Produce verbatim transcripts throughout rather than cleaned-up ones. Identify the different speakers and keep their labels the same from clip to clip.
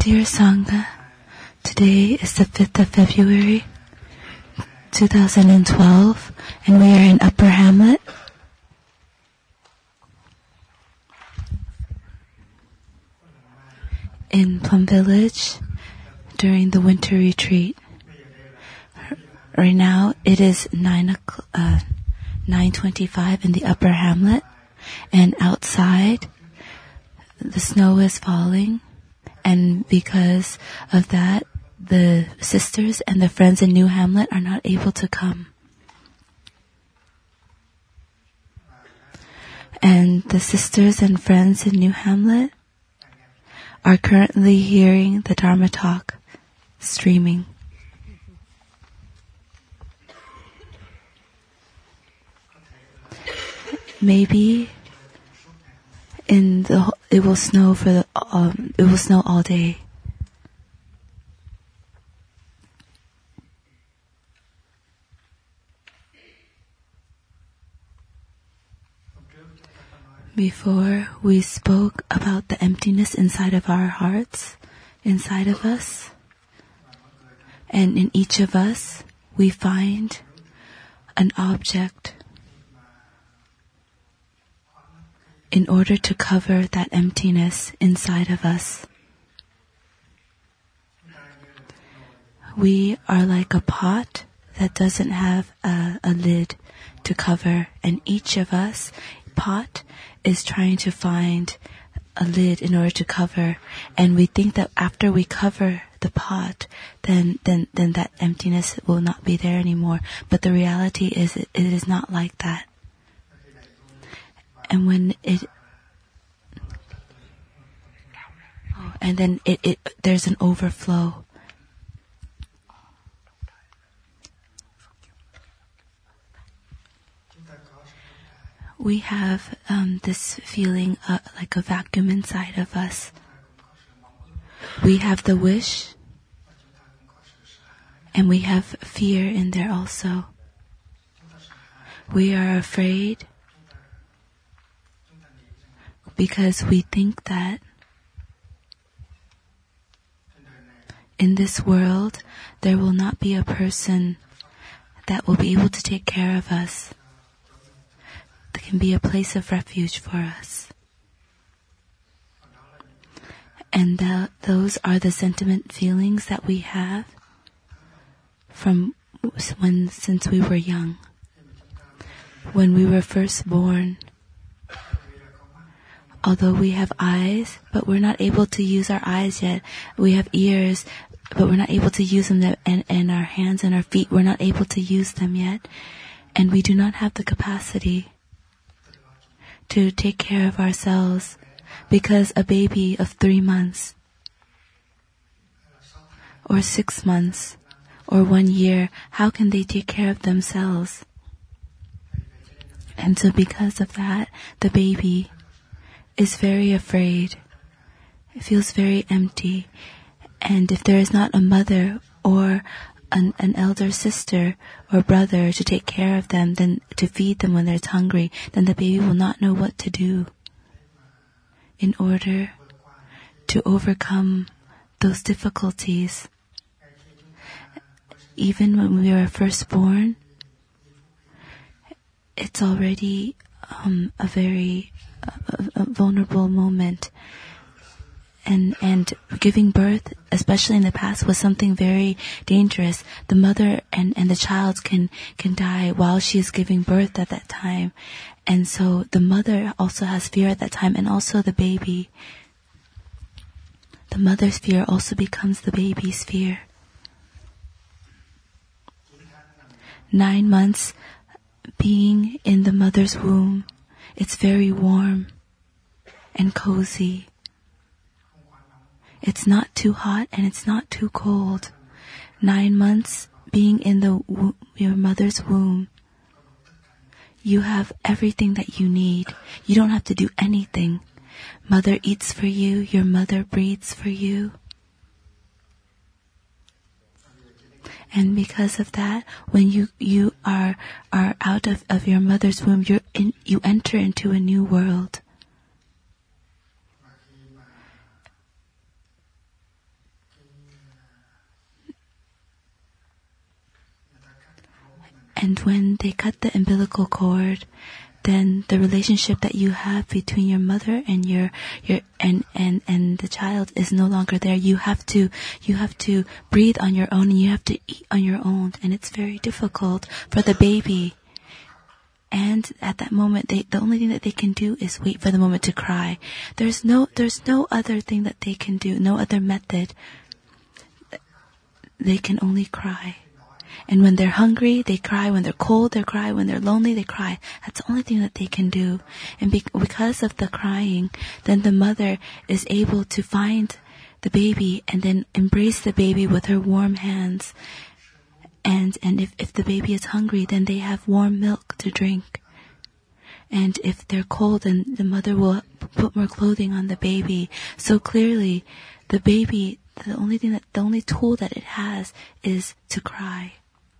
Speaker 1: Dear Sangha, today is the fifth of February, two thousand twelve, and we are in Upper Hamlet. In Plum Village during the winter retreat. Right now it is nine uh, nine twenty-five in the Upper Hamlet, and outside the snow is falling, and because of that the sisters and the friends in New Hamlet are not able to come. And the sisters and friends in New Hamlet are currently hearing the Dharma talk streaming. Maybe in the it will snow for the um, it will snow all day. Before we spoke about the emptiness inside of our hearts, inside of us, and in each of us we find an object in order to cover that emptiness inside of us. We are like a pot that doesn't have a, a lid to cover, and each of us, pot, is trying to find a lid in order to cover, and we think that after we cover the pot, then then then that emptiness will not be there anymore. But the reality is it, it is not like that. And when it oh, and then it, it there's an overflow. We have um, this feeling uh, like a vacuum inside of us. We have the wish, and we have fear in there also. We are afraid because we think that in this world there will not be a person that will be able to take care of us. There can be a place of refuge for us. And the, those are the sentiment feelings that we have from when since we were young. When we were first born, although we have eyes, but we're not able to use our eyes yet. We have ears, but we're not able to use them, and, and our hands and our feet, we're not able to use them yet. And we do not have the capacity to take care of ourselves, because a baby of three months or six months or one year, how can they take care of themselves? And so because of that, the baby is very afraid. It feels very empty. And if there is not a mother or An, an elder sister or brother to take care of them, then to feed them when they're hungry, then the baby will not know what to do in order to overcome those difficulties. Even when we are first born, it's already um, a very uh, a vulnerable moment. And and giving birth, especially in the past, was something very dangerous. The mother and, and the child can, can die while she is giving birth at that time. And so the mother also has fear at that time, and also the baby. The mother's fear also becomes the baby's fear. Nine months being in the mother's womb, it's very warm and cozy. It's not too hot and it's not too cold. Nine months being in the wo- your mother's womb, you have everything that you need. You don't have to do anything. Mother eats for you. Your mother breathes for you. And because of that, when you, you are are out of, of your mother's womb, you're in, you enter into a new world. And when they cut the umbilical cord, then the relationship that you have between your mother and your your and and and the child is no longer there. You have to you have to breathe on your own, and you have to eat on your own, and it's very difficult for the baby. And at that moment, they, the only thing that they can do is wait for the moment to cry. There's no there's no other thing that they can do, no other method. They can only cry. And when they're hungry, they cry. When they're cold, they cry. When they're lonely, they cry. That's the only thing that they can do. And be- because of the crying, then the mother is able to find the baby and then embrace the baby with her warm hands. And and if, if the baby is hungry, then they have warm milk to drink. And if they're cold, then the mother will put more clothing on the baby. So clearly, the baby, the only thing that, the only tool that it has is to cry.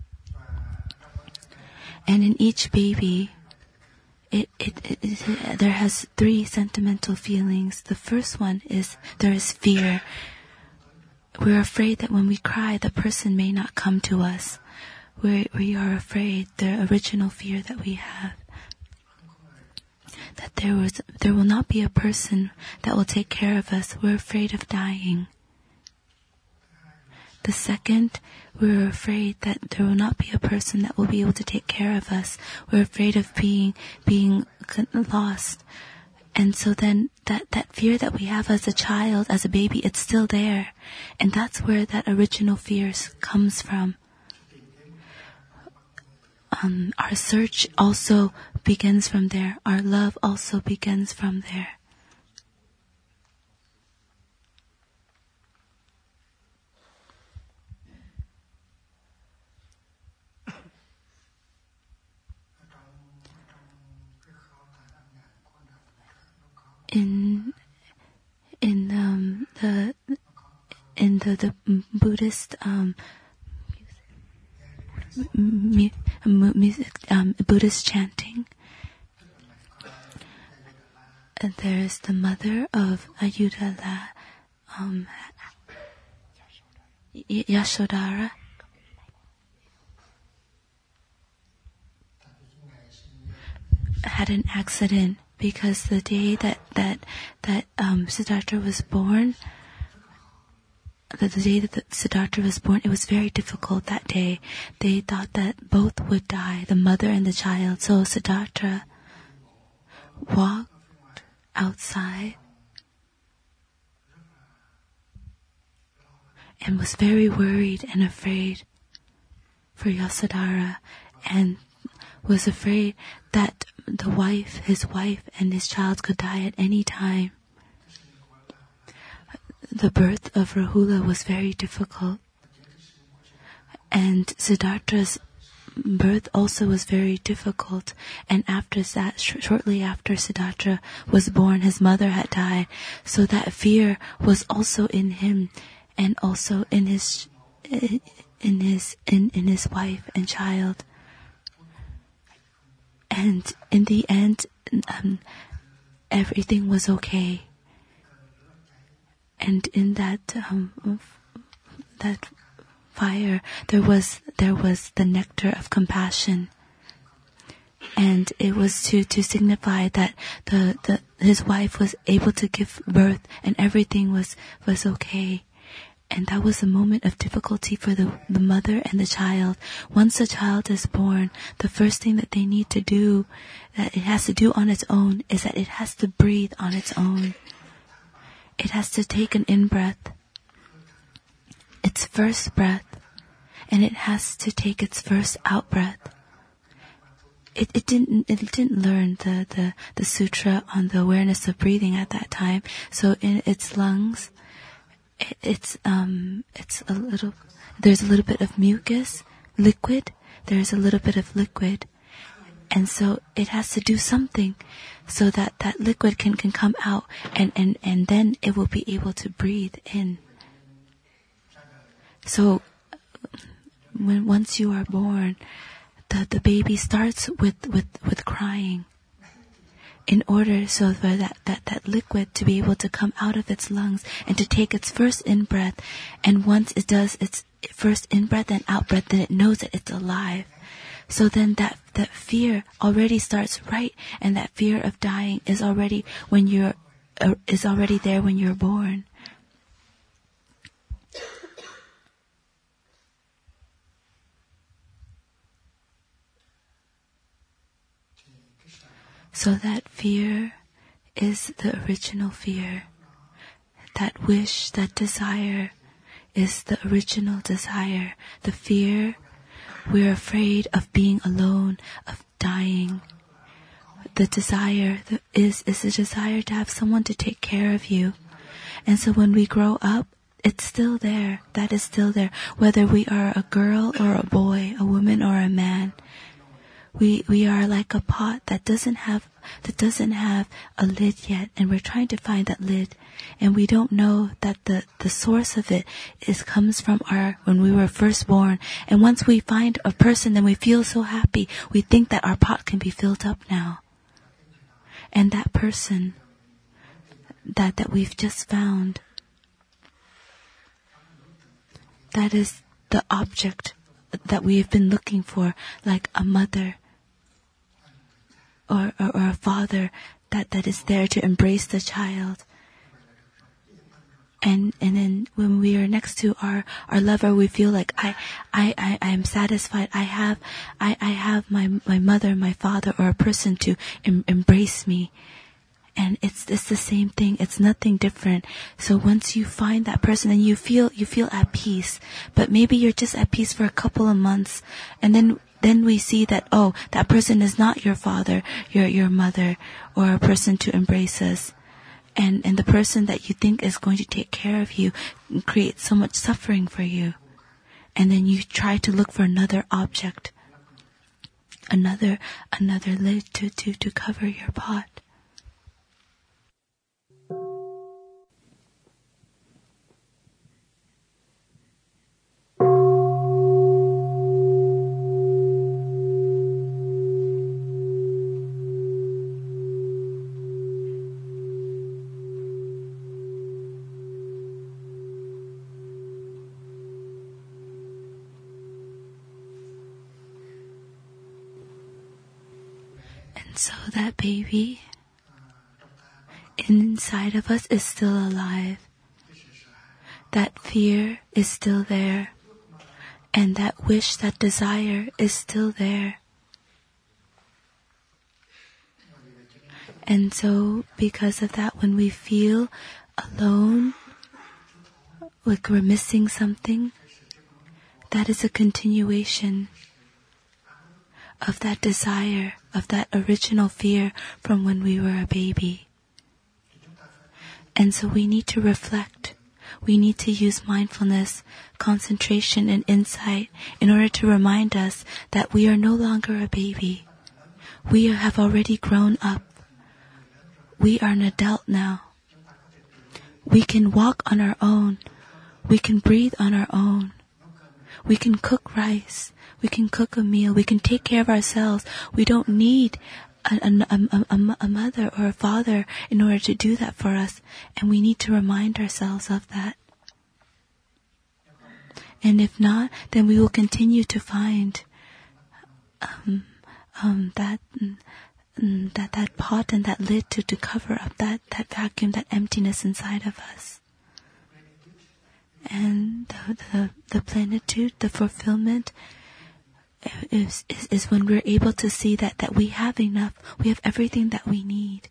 Speaker 1: And in each baby, it, it, it, it there has three sentimental feelings. The first one is there is fear. We're afraid that when we cry, the person may not come to us. We're, we are afraid, the original fear that we have, that there was there will not be a person that will take care of us. We're afraid of dying. The second, we're afraid that there will not be a person that will be able to take care of us. We're afraid of being being lost. And so then that, that fear that we have as a child, as a baby, it's still there. And that's where that original fear comes from. Um, our search also begins from there. Our love also begins from there. In in um, the in the, the Buddhist um, mu- music, um, Buddhist chanting, there is the mother of Ayodhya, um, Yashodhara. Had an accident because the day that that that um, Siddhartha was born, the, the day that the Siddhartha was born, it was very difficult that day. They thought that both would die, the mother and the child. So Siddhartha walked outside and was very worried and afraid for Yasodhara, and was afraid that the wife, his wife and his child could die at any time. The birth of Rahula was very difficult, and Siddhartha's birth also was very difficult. And after that, sh- shortly after Siddhartha was born, his mother had died. So that fear was also in him, and also in his, in his, in, in his wife and child. And in the end, um, everything was okay. And in that um, that fire, there was there was the nectar of compassion, and it was to, to signify that the, the his wife was able to give birth, and everything was was okay. And that was a moment of difficulty for the, the mother and the child. Once a child is born, the first thing that they need to do, that it has to do on its own, is that it has to breathe on its own. It has to take an in-breath, its first breath, and it has to take its first out-breath. It, it didn't it didn't learn the, the, the sutra on the awareness of breathing at that time. So in its lungs, it, it's um it's a little there's a little bit of mucus, liquid. There's a little bit of liquid. And so it has to do something so that that liquid can, can come out, and, and, and then it will be able to breathe in. So when once you are born, the, the baby starts with, with, with crying in order so for that, that, that liquid to be able to come out of its lungs and to take its first in-breath. And once it does its first in-breath and out-breath, then it knows that it's alive. So then that, that fear already starts right, and that fear of dying is already when you're, uh, is already there when you're born. So that fear is the original fear. That wish, that desire is the original desire. The fear, we're afraid of being alone, of dying. The desire the, is, is a desire to have someone to take care of you. And so when we grow up, it's still there. That is still there. Whether we are a girl or a boy, a woman or a man. We we are like a pot that doesn't have that doesn't have a lid yet, and we're trying to find that lid, and we don't know that the, the source of it is comes from our when we were first born. And once we find a person, then we feel so happy. We think that our pot can be filled up now. And that person that that we've just found, that is the object that we have been looking for, like a mother. Or, or, or a father that, that is there to embrace the child. And and then when we are next to our, our lover, we feel like I I, I, I am satisfied. I have I, I have my, my mother, my father, or a person to em, embrace me. And it's it's the same thing. It's nothing different. So once you find that person and you feel you feel at peace, but maybe you're just at peace for a couple of months, and then Then we see that, oh, that person is not your father, your your mother, or a person to embrace us. And, and the person that you think is going to take care of you creates so much suffering for you. And then you try to look for another object, another another lid to, to, to cover your pot. So that baby inside of us is still alive. That fear is still there. And that wish, that desire is still there. And so because of that, when we feel alone, like we're missing something, that is a continuation of that desire, of that original fear from when we were a baby. And so we need to reflect. We need to use mindfulness, concentration, and insight in order to remind us that we are no longer a baby. We have already grown up. We are an adult now. We can walk on our own. We can breathe on our own. We can cook rice. We can cook a meal. We can take care of ourselves. We don't need a, a, a, a, a mother or a father in order to do that for us. And we need to remind ourselves of that. And if not, then we will continue to find um, um, that that that pot and that lid to, to cover up that, that vacuum, that emptiness inside of us. And the, the, the plenitude, the fulfillment is, is, is when we're able to see that, that we have enough, we have everything that we need.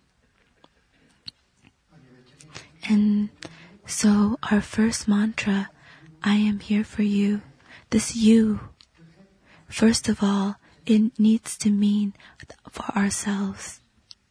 Speaker 1: And so our first mantra, I am here for you, this you, first of all, it needs to mean for ourselves.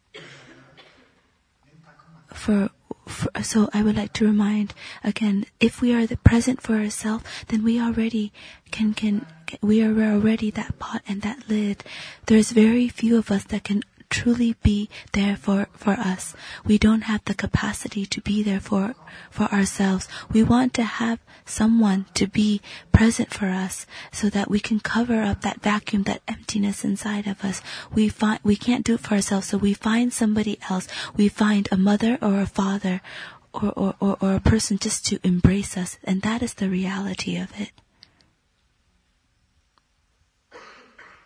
Speaker 1: For For, so I would like to remind again, if we are the present for ourselves, then we already can, can, we are already that pot and that lid. There's very few of us that can truly be there for, for us. We don't have the capacity to be there for, for ourselves. We want to have someone to be present for us so that we can cover up that vacuum, that emptiness inside of us. We find, we can't do it for ourselves, so we find somebody else. We find a mother or a father or, or, or, or a person just to embrace us, and that is the reality of it.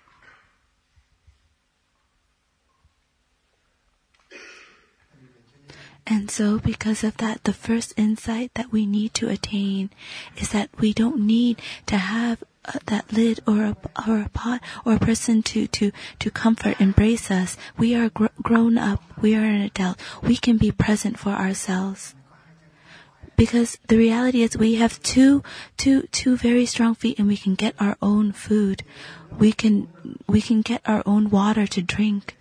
Speaker 1: And so because of that, the first insight that we need to attain is that we don't need to have uh, that lid or a, or a pot or a person to, to, to comfort, embrace us. We are gr- grown up. We are an adult. We can be present for ourselves. Because the reality is we have two, two, two very strong feet and we can get our own food. We can, we can get our own water to drink.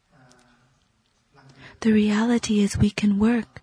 Speaker 1: The reality is we can work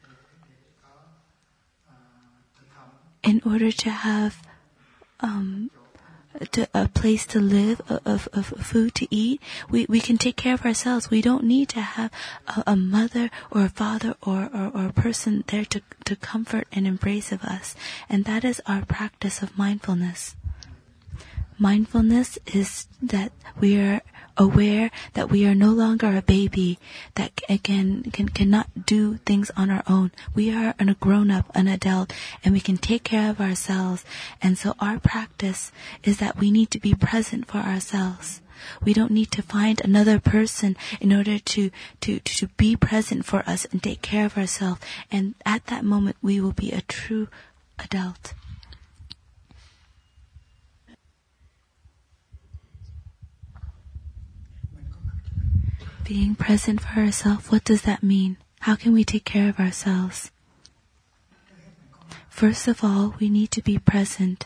Speaker 1: in order to have um, to, a place to live, of, of food to eat. We we can take care of ourselves. We don't need to have a, a mother or a father or, or, or a person there to, to comfort and embrace of us. And that is our practice of mindfulness. Mindfulness is that we are aware that we are no longer a baby that again can cannot do things on our own. We are a grown-up, an adult, and we can take care of ourselves. And so our practice is that we need to be present for ourselves. We don't need to find another person in order to, to, to be present for us and take care of ourselves. And at that moment, we will be a true adult. Being present for ourselves, what does that mean? How can we take care of ourselves? First of all, we need to be present.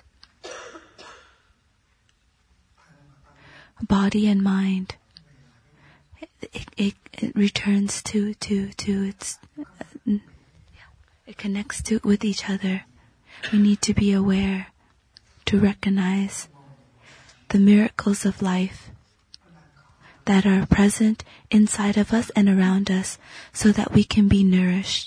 Speaker 1: Body and mind. It, it, it returns to, to, to its, uh, it connects to with each other. We need to be aware, to recognize the miracles of life that are present inside of us and around us so that we can be nourished.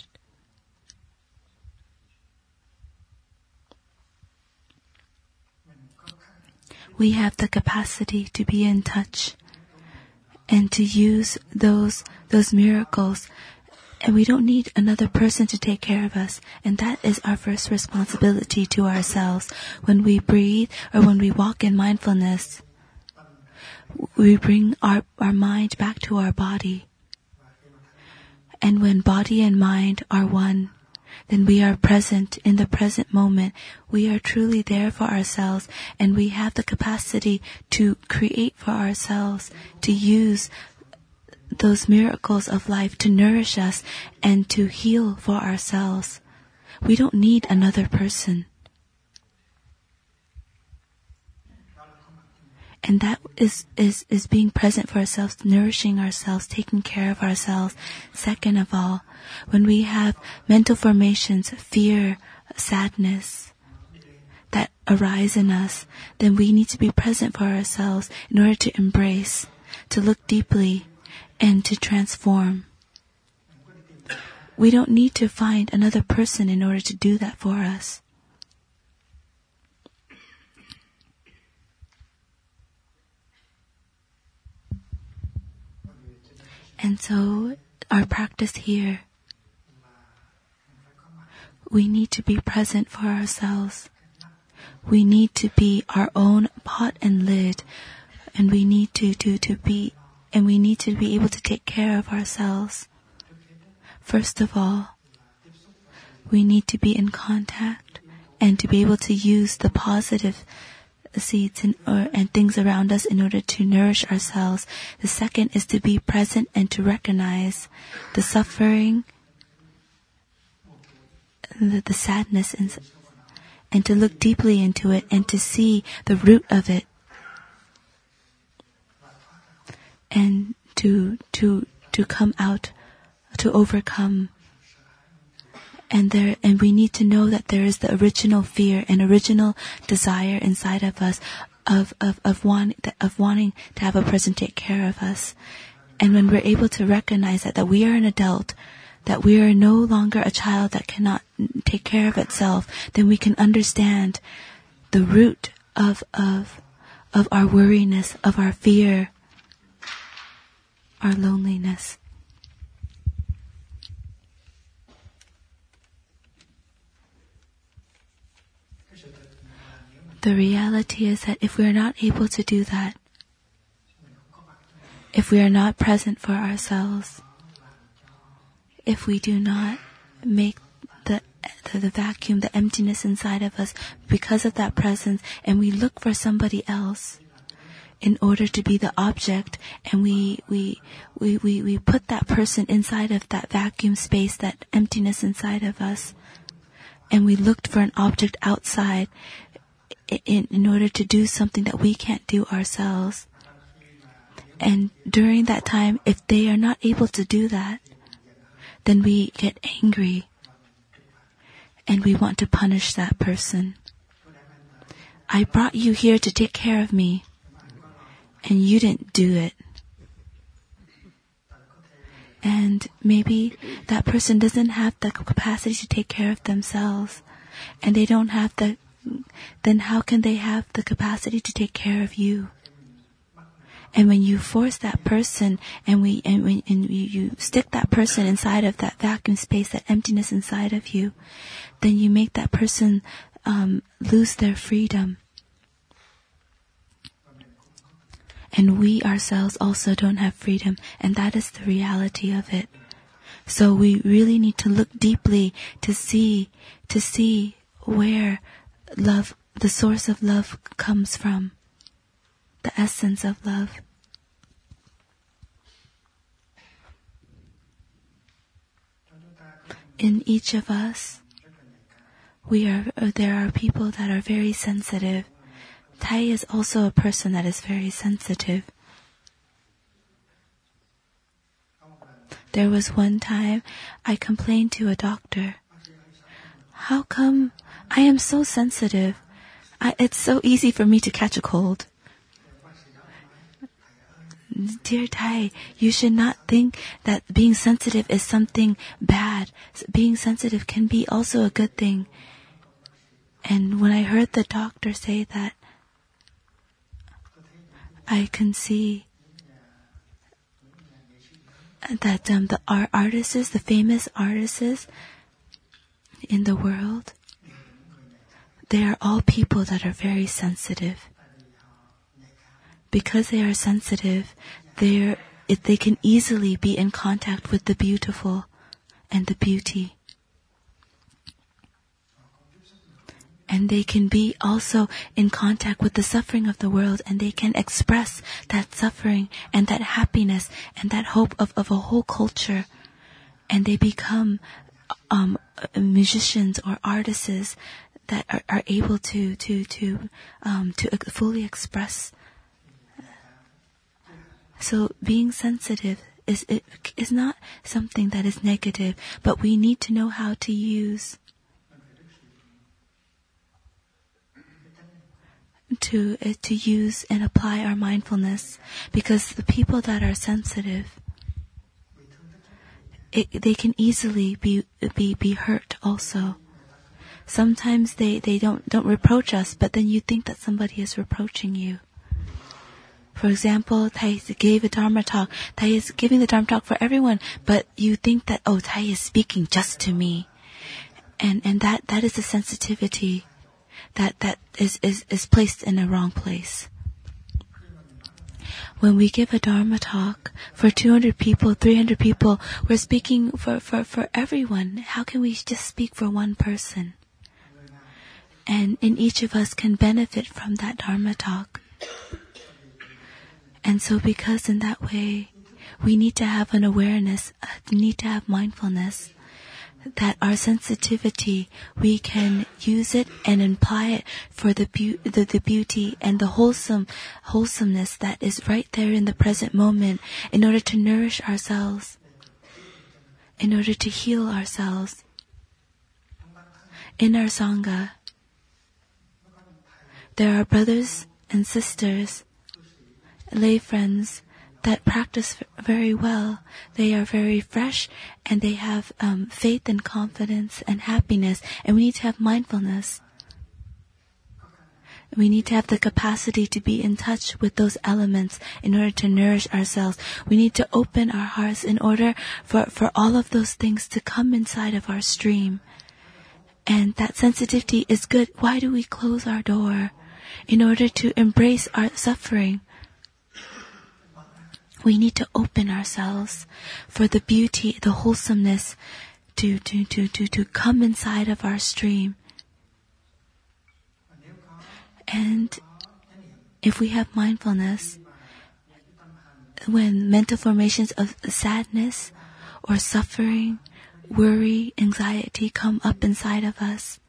Speaker 1: We have the capacity to be in touch and to use those those miracles, and we don't need another person to take care of us. And that is our first responsibility to ourselves. When we breathe or when we walk in mindfulness, we bring our, our mind back to our body. And when body and mind are one, then we are present in the present moment. We are truly there for ourselves, and we have the capacity to create for ourselves, to use those miracles of life to nourish us and to heal for ourselves. We don't need another person. And that is, is, is being present for ourselves, nourishing ourselves, taking care of ourselves. Second of all, when we have mental formations, fear, sadness, that arise in us, then we need to be present for ourselves in order to embrace, to look deeply, and to transform. We don't need to find another person in order to do that for us. And so, our practice here, we need to be present for ourselves. We need to be our own pot and lid, and we need to, to, to be, and we need to be able to take care of ourselves. First of all, we need to be in contact and to be able to use the positive seeds and, or, and things around us in order to nourish ourselves. The second is to be present and to recognize the suffering, the, the sadness, and, and to look deeply into it and to see the root of it, and to to to come out, to overcome. And there, and we need to know that there is the original fear and original desire inside of us, of of of want, of wanting to have a person take care of us. And when we're able to recognize that that we are an adult, that we are no longer a child that cannot take care of itself, then we can understand the root of of of our worriness, of our fear, our loneliness. The reality is that if we are not able to do that, if we are not present for ourselves, if we do not make the, the the vacuum, the emptiness inside of us because of that presence, and we look for somebody else in order to be the object, and we we we we, we put that person inside of that vacuum space, that emptiness inside of us, and we looked for an object outside in, in order to do something that we can't do ourselves. And during that time, if they are not able to do that, then we get angry and we want to punish that person. I brought you here to take care of me, and you didn't do it. And maybe that person doesn't have the capacity to take care of themselves, and they don't have the, then how can they have the capacity to take care of you? And when you force that person, and we and when and you, you stick that person inside of that vacuum space, that emptiness inside of you, then you make that person um, lose their freedom. And we ourselves also don't have freedom, and that is the reality of it. So we really need to look deeply to see, to see where love, the source of love comes from, the essence of love. In each of us, we are, there are people that are very sensitive. Tai is also a person that is very sensitive. There was one time I complained to a doctor. How come I am so sensitive? I, it's so easy for me to catch a cold. Dear Tai, you should not think that being sensitive is something bad. Being sensitive can be also a good thing. And when I heard the doctor say that, I can see that um, the art artists, the famous artists in the world, they are all people that are very sensitive. Because they are sensitive, they they can easily be in contact with the beautiful and the beauty. And they can be also in contact with the suffering of the world, and they can express that suffering and that happiness and that hope of, of a whole culture. And they become um, musicians or artists that are, are able to to to um, to fully express. So being sensitive is it is not something that is negative, but we need to know how to use. To uh, to use and apply our mindfulness, because the people that are sensitive, it, they can easily be be be hurt also. Sometimes they, they don't don't reproach us, but then you think that somebody is reproaching you. For example, Tai gave a Dharma talk. Tai is giving the Dharma talk for everyone, but you think that, oh, Tai is speaking just to me, and and that that is a sensitivity that that is, is, is placed in a wrong place. When we give a Dharma talk for two hundred people, three hundred people, we're speaking for, for, for everyone. How can we just speak for one person? And, and each of us can benefit from that Dharma talk. And so because in that way, we need to have an awareness, we need to have mindfulness, that our sensitivity, we can use it and apply it for the, be- the the beauty and the wholesome wholesomeness that is right there in the present moment, in order to nourish ourselves, in order to heal ourselves. In our Sangha, there are brothers and sisters, lay friends, that practice very well. They are very fresh, and they have um, faith and confidence and happiness, and we need to have mindfulness. We need to have the capacity to be in touch with those elements in order to nourish ourselves. We need to open our hearts in order for, for all of those things to come inside of our stream. And that sensitivity is good. Why do we close our door? In order to embrace our suffering. We need to open ourselves for the beauty, the wholesomeness to, to, to, to, to come inside of our stream. And if we have mindfulness, when mental formations of sadness or suffering, worry, anxiety come up inside of us,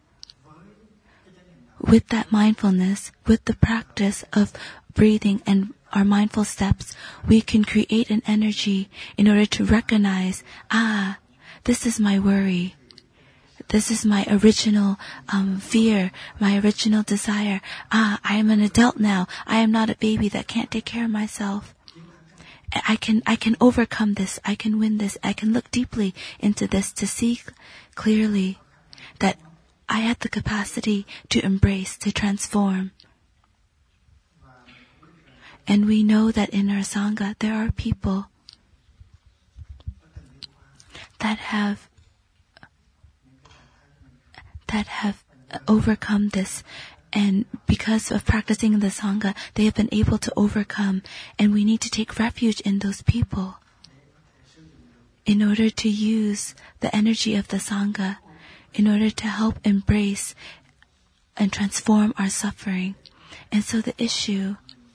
Speaker 1: with that mindfulness, with the practice of breathing and our mindful steps, we can create an energy in order to recognize, ah, this is my worry. This is my original um, fear, my original desire. Ah, I am an adult now. I am not a baby that can't take care of myself. I can, I can overcome this. I can win this. I can look deeply into this to see clearly that I had the capacity to embrace, to transform. And we know that in our Sangha, there are people that have, that have overcome this. And because of practicing in the Sangha, they have been able to overcome. And we need to take refuge in those people in order to use the energy of the Sangha, in order to help embrace and transform our suffering. And so the issue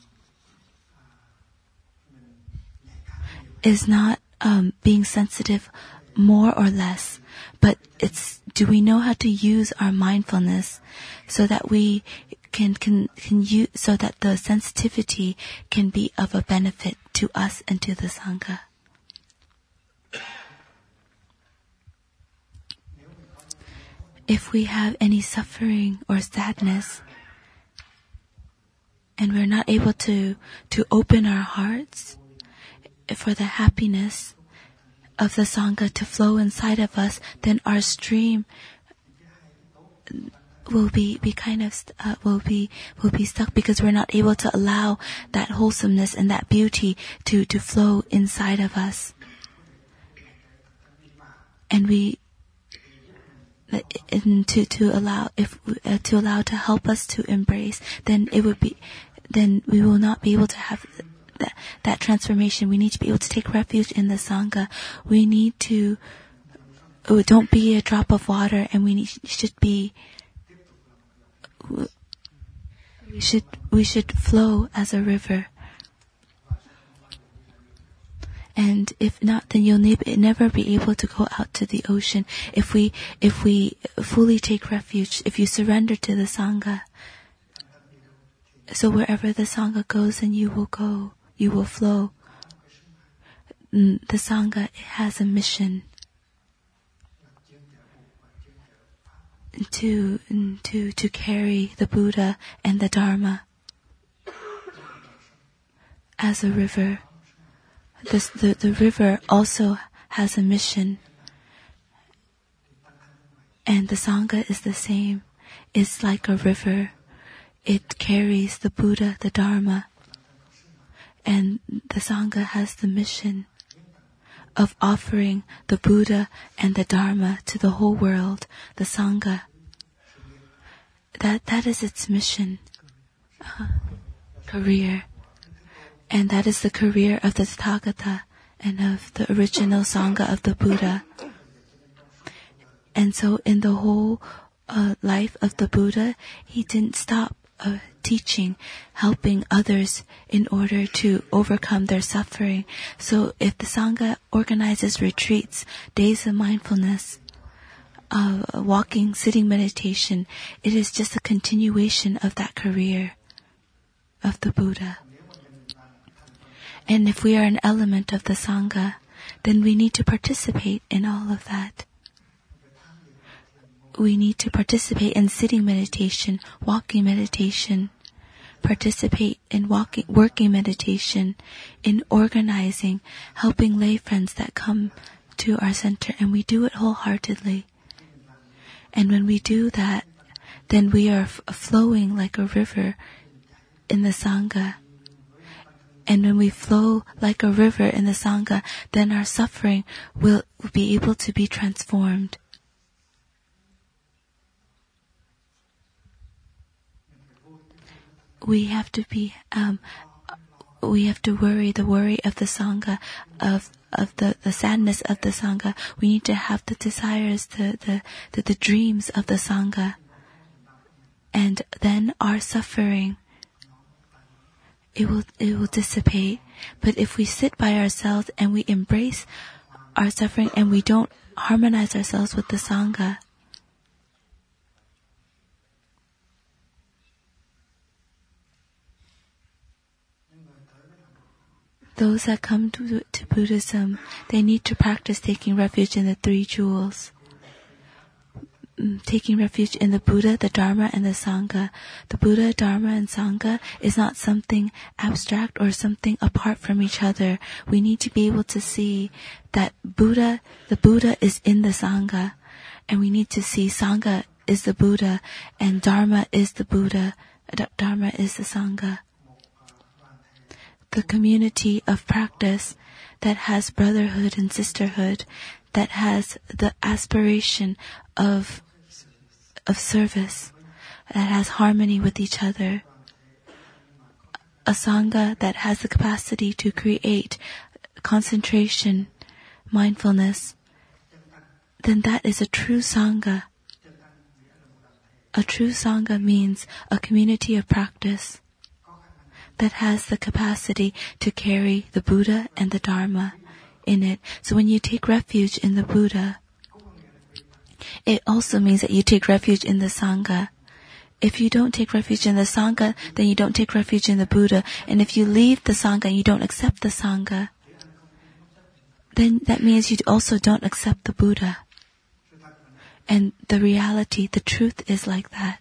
Speaker 1: is not um, being sensitive more or less, but it's, do we know how to use our mindfulness so that we can, can, can use, so that the sensitivity can be of a benefit to us and to the Sangha? If we have any suffering or sadness, and we're not able to, to open our hearts for the happiness of the Sangha to flow inside of us, then our stream will be, be kind of, uh, will be, will be stuck because we're not able to allow that wholesomeness and that beauty to, to flow inside of us. And we, and to, to allow, if, uh, to allow to help us to embrace, then it would be, then we will not be able to have that, that transformation. We need to be able to take refuge in the Sangha. We need to, oh, don't be a drop of water, and we need, should be, we should, we should flow as a river. And if not, then you'll ne- never be able to go out to the ocean. If we, if we fully take refuge, if you surrender to the Sangha, so wherever the Sangha goes, then you will go, you will flow. The Sangha has a mission to, to, to carry the Buddha and the Dharma as a river. This, the, the river also has a mission. And the Sangha is the same. It's like a river. It carries the Buddha, the Dharma. And the Sangha has the mission of offering the Buddha and the Dharma to the whole world, the Sangha. That, that is its mission, uh, career. And that is the career of the Tathagata and of the original Sangha of the Buddha. And so in the whole uh, life of the Buddha, he didn't stop uh, teaching, helping others in order to overcome their suffering. So if the Sangha organizes retreats, days of mindfulness, uh, walking, sitting meditation, it is just a continuation of that career of the Buddha. And if we are an element of the Sangha, then we need to participate in all of that. We need to participate in sitting meditation, walking meditation, participate in walking, working meditation, in organizing, helping lay friends that come to our center, and we do it wholeheartedly. And when we do that, then we are f- flowing like a river in the Sangha. And when we flow like a river in the Sangha, then our suffering will be able to be transformed. We have to be, um, we have to worry the worry of the Sangha, of of the, the sadness of the Sangha. We need to have the desires, the, the, the, the dreams of the Sangha. And then our suffering, it will, it will dissipate. But if we sit by ourselves and we embrace our suffering and we don't harmonize ourselves with the Sangha, those that come to, to Buddhism, they need to practice taking refuge in the three jewels. Taking refuge in the Buddha, the Dharma, and the Sangha. The Buddha, Dharma, and Sangha is not something abstract or something apart from each other. We need to be able to see that Buddha, the Buddha is in the Sangha, and we need to see Sangha is the Buddha, and Dharma is the Buddha, Dharma is the Sangha. The community of practice that has brotherhood and sisterhood, that has the aspiration of of service, that has harmony with each other. A Sangha that has the capacity to create concentration, mindfulness, then that is a true Sangha. A true Sangha means a community of practice that has the capacity to carry the Buddha and the Dharma in it. So when you take refuge in the Buddha, it also means that you take refuge in the Sangha. If you don't take refuge in the Sangha, then you don't take refuge in the Buddha. And if you leave the Sangha and you don't accept the Sangha, then that means you also don't accept the Buddha. And the reality, the truth is like that.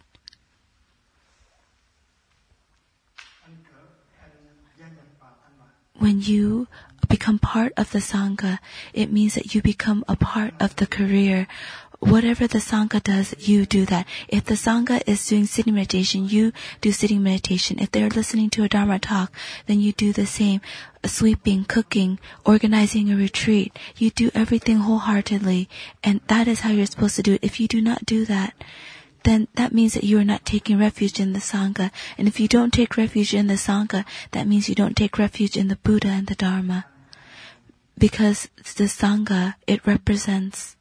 Speaker 1: When you become part of the Sangha, it means that you become a part of the career. Whatever the Sangha does, you do that. If the Sangha is doing sitting meditation, you do sitting meditation. If they're listening to a Dharma talk, then you do the same. Sweeping, cooking, organizing a retreat. You do everything wholeheartedly. And that is how you're supposed to do it. If you do not do that, then that means that you are not taking refuge in the Sangha. And if you don't take refuge in the Sangha, that means you don't take refuge in the Buddha and the Dharma. Because the Sangha, it represents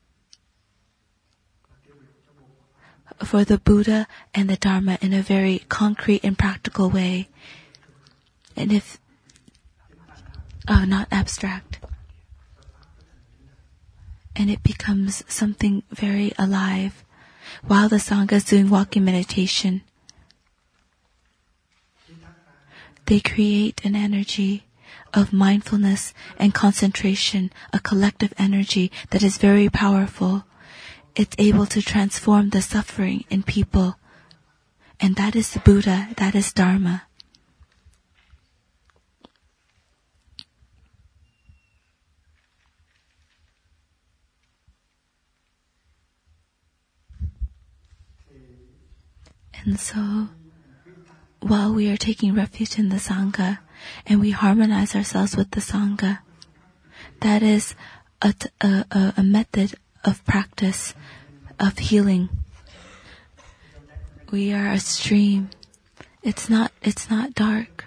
Speaker 1: for the Buddha and the Dharma in a very concrete and practical way. And if, oh, not abstract. And it becomes something very alive. While the Sangha is doing walking meditation, they create an energy of mindfulness and concentration, a collective energy that is very powerful. It's able to transform the suffering in people. And that is the Buddha, that is Dharma. And so, while we are taking refuge in the Sangha, and we harmonize ourselves with the Sangha, that is a, a, a method of practice, of healing. We are a stream. It's not, it's not dark.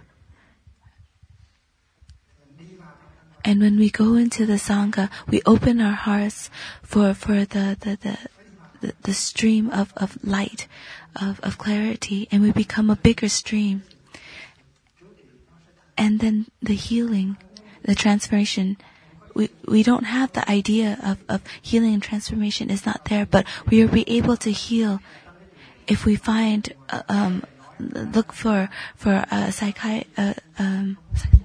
Speaker 1: And when we go into the Sangha, we open our hearts for, for the, the, the, the, the stream of, of light, of, of clarity, and we become a bigger stream. And then the healing, the transformation, we, we don't have the idea of, of healing and transformation is not there, but we will be able to heal if we find, uh, um, look for, for a psychi- uh, um,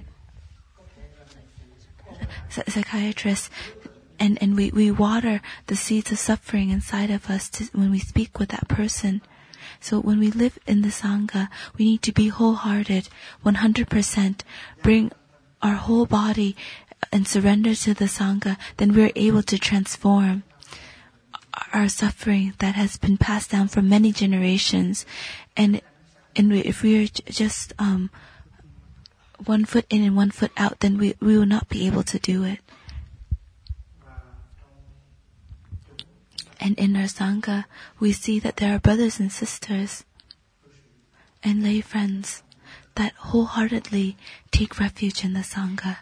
Speaker 1: psychiatrist, and, and we, we water the seeds of suffering inside of us to, when we speak with that person. So when we live in the Sangha, we need to be wholehearted, one hundred percent, bring our whole body and surrender to the Sangha, then we're able to transform our suffering that has been passed down for many generations. And and we, if we are just um, one foot in and one foot out, then we, we will not be able to do it. And in our Sangha, we see that there are brothers and sisters and lay friends that wholeheartedly take refuge in the Sangha.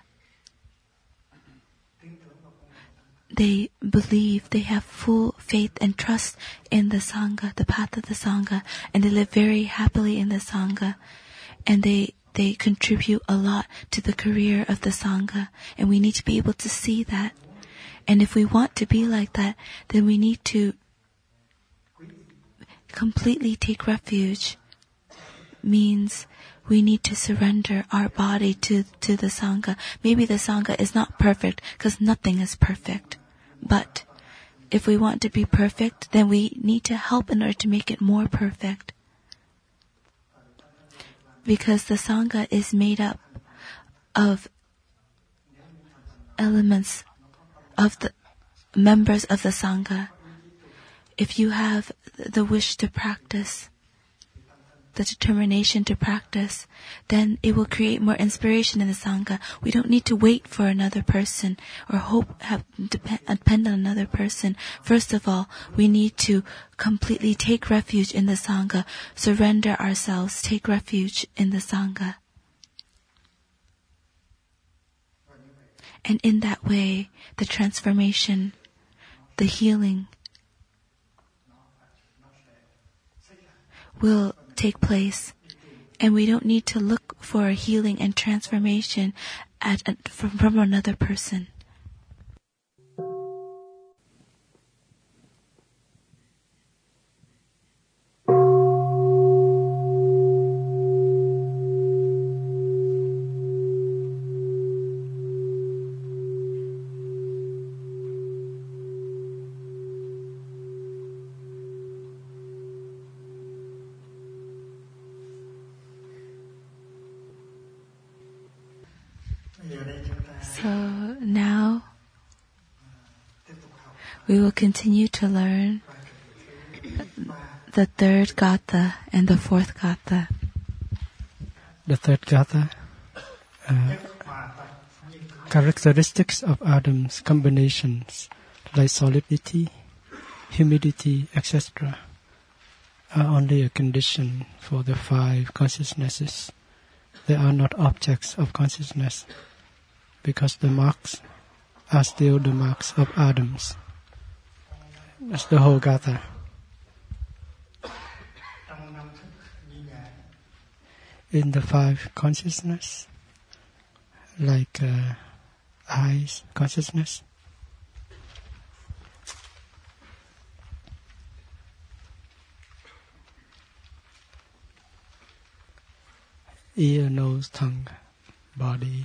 Speaker 1: They believe, they have full faith and trust in the Sangha, the path of the Sangha, and they live very happily in the Sangha. And they, they contribute a lot to the career of the Sangha. And we need to be able to see that. And if we want to be like that, then we need to completely take refuge. Means we need to surrender our body to, to the Sangha. Maybe the Sangha is not perfect, because nothing is perfect. But if we want to be perfect, then we need to help in order to make it more perfect. Because the Sangha is made up of elements of the members of the Sangha. If you have the wish to practice, the determination to practice, then it will create more inspiration in the Sangha. We don't need to wait for another person or hope, have, depend, depend on another person. First of all, we need to completely take refuge in the Sangha, surrender ourselves, take refuge in the Sangha. And in that way, the transformation, the healing will take place, and we don't need to look for a healing and transformation at, at, from, from another person. So now we will continue to learn the third Gatha and the fourth Gatha.
Speaker 2: The third Gatha, uh, characteristics of Adam's combinations like solidity, humidity, et cetera are only a condition for the five consciousnesses. They are not objects of consciousness, because the marks are still the marks of Adams. That's the whole Gatha. In the five consciousness, like uh, eyes consciousness, ear, nose, tongue, body,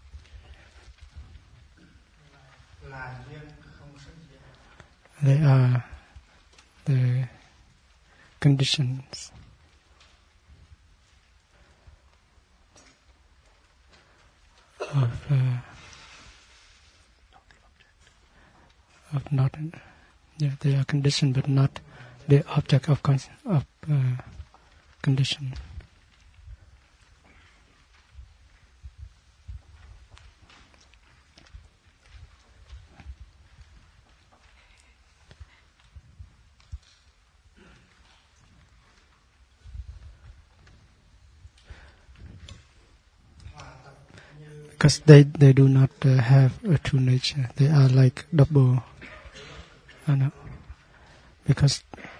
Speaker 2: they are the conditions of uh, of not yeah they are conditioned but not the object of con- of uh, condition. Because they, they do not uh, have a true nature. They are like double. I know. Because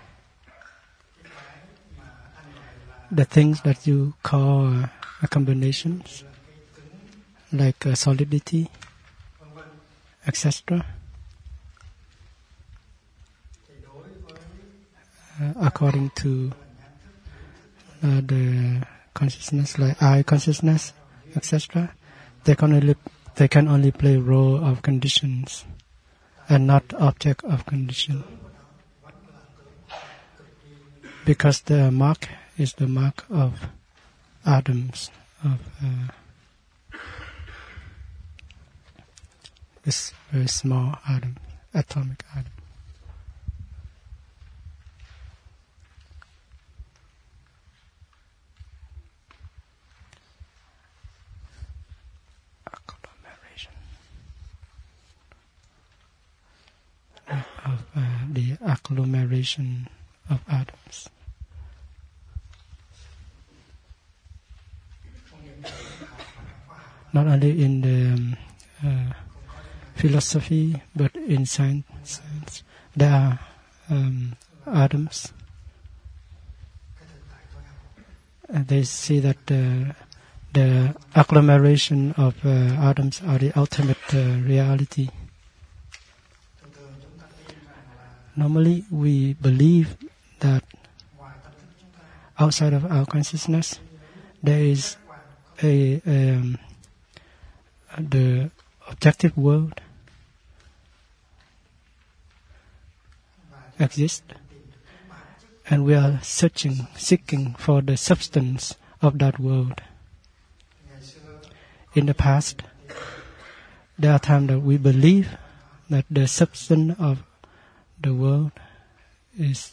Speaker 2: the things that you call uh, combinations, like uh, solidity, et cetera, uh, according to uh, the consciousness, like eye consciousness, et cetera, They can only they can only play role of conditions and not object of condition. Because the mark is the mark of atoms, of uh, this very small atom, atomic atom. Of uh, the agglomeration of atoms. not only in the um, uh, philosophy but in science, science. There are um, atoms. And they see that uh, the agglomeration of uh, atoms are the ultimate uh, reality. Normally we believe that outside of our consciousness there is a um, the objective world exists, and we are searching, seeking for the substance of that world. In the past, there are times that we believe that the substance of the world is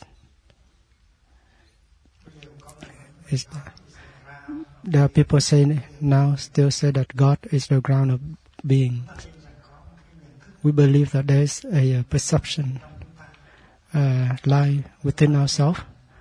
Speaker 2: is there are people saying now still say that God is the ground of being. We believe that there is a, a perception uh, lie within ourselves,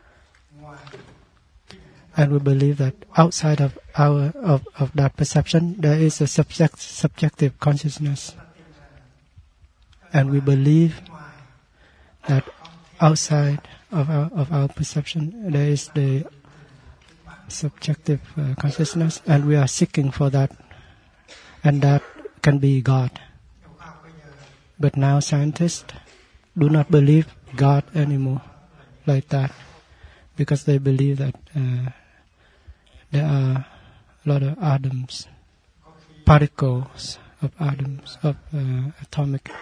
Speaker 2: and we believe that outside of our of, of that perception there is a subject, subjective consciousness, and we believe that outside of our of our perception there is the subjective uh, consciousness, and we are seeking for that, and that can be God. But now scientists do not believe God anymore like that, because they believe that uh, there are a lot of atoms, particles of atoms, of uh, atomic.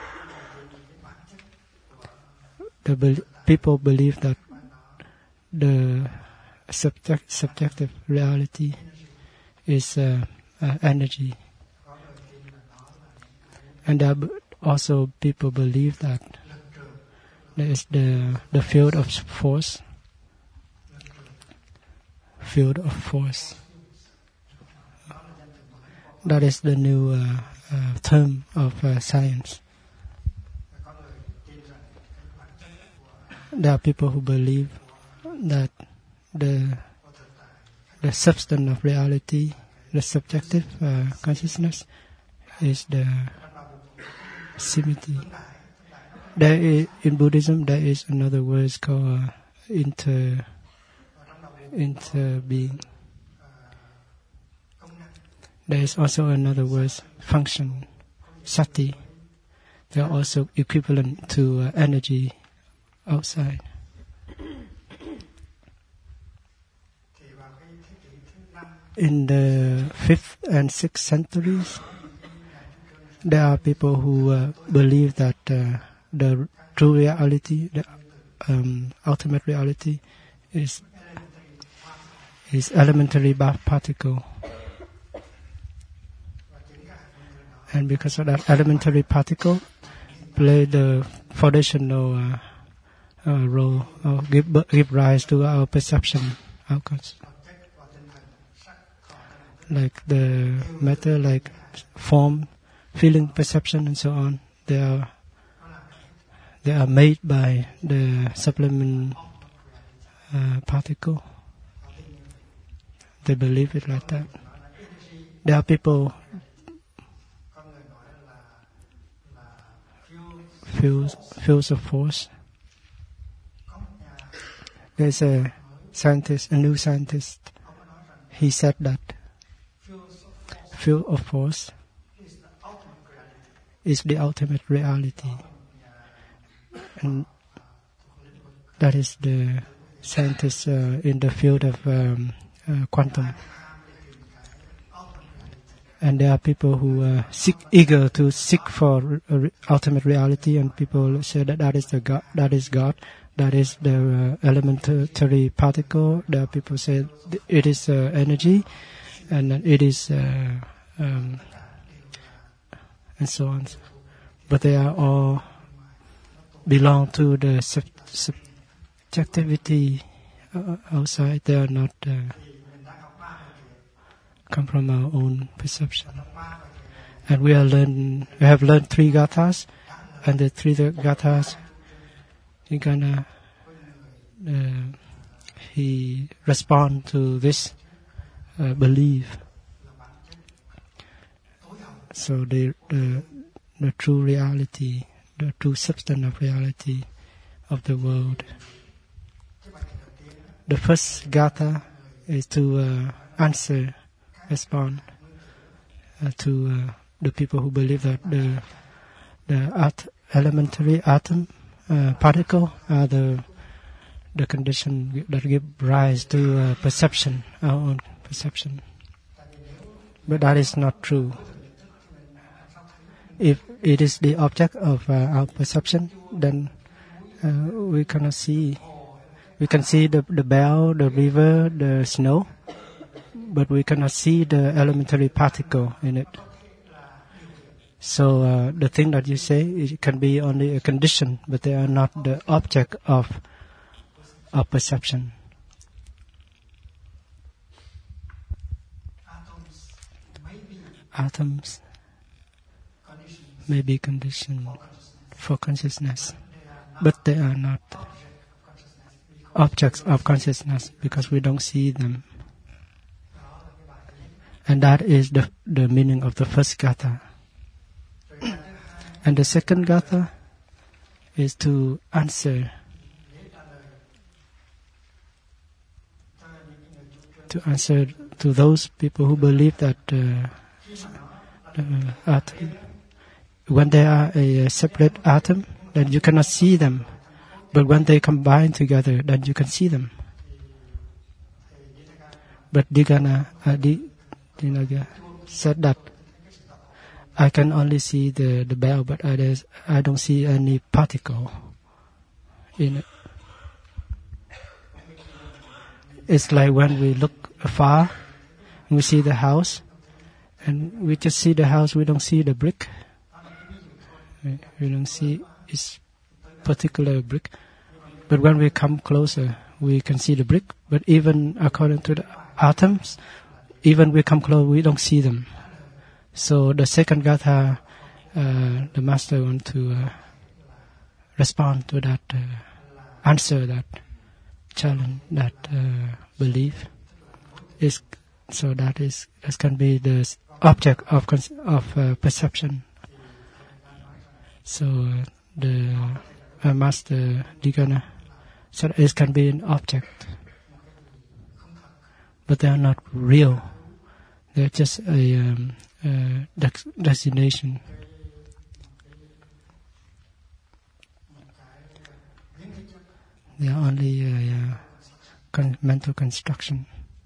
Speaker 2: The be- people believe that the subject, subjective reality is uh, uh, energy. And there are also people believe that there is the the field of force, field of force. That is the new uh, uh, term of uh, science. There are people who believe that the the substance of reality, the subjective uh, consciousness, is the simity. There is, in Buddhism, there is another word called uh, inter interbeing. There is also another word, function, sati. They are also equivalent to uh, energy outside. In the fifth and sixth centuries, there are people who uh, believe that uh, the true reality, the um, ultimate reality, is is elementary particle, and because of that elementary particle, play the foundational uh, uh, role, or give give rise to our perception, our consciousness. Like the matter, like form, feeling, perception, and so on, they are they are made by the supplement uh, particle. They believe it like that. There are people fields fields of force. There's a scientist, a new scientist. He said that field of force is the ultimate reality, and that is the scientist uh, in the field of um, uh, quantum. And there are people who uh, seek, eager to seek for uh, re- ultimate reality, and people say that that is the God, that is God, that is the uh, elementary particle. There are people say it is uh, energy, and it is uh, um, and so on. But they are all belong to the sub- subjectivity uh, outside. They are not uh, come from our own perception. And we are learn. We have learned three gathas, and the three gathas, he gonna uh, he respond to this uh, belief. So the, the the true reality, the true substance of reality of the world. The first gatha is to uh, answer, respond uh, to uh, the people who believe that the the at elementary atom uh, particle are the the condition that give rise to uh, perception, our own perception. But that is not true. If it is the object of uh, our perception, then uh, we cannot see. We can see the, the bell, the river, the snow, but we cannot see the elementary particle in it. So uh, the thing that you say, it can be only a condition, but they are not the object of of perception. Atoms may be conditioned for consciousness, but they are not objects of consciousness because we don't see them. And that is the, the meaning of the first gatha. And the second gatha is to answer to answer to those people who believe that uh, uh, atom, when they are a, a separate atom, then you cannot see them. But when they combine together, then you can see them. But Digana Adi Dinaga said that I can only see the, the bell, but I, I don't see any particle in it. It's like when we look afar, we see the house, and we just see the house, we don't see the brick. We, we don't see its particular brick. But when we come closer, we can see the brick. But even according to the atoms, even we come close, we don't see them. So the second gatha, uh, the master want to uh, respond to that, uh, answer that challenge, that uh, belief. Is so that is that can be the object of of uh, perception. So uh, the uh, master Digana said it can be an object, but they are not real. They are just a um, uh, destination. They are only a uh, con- mental construction.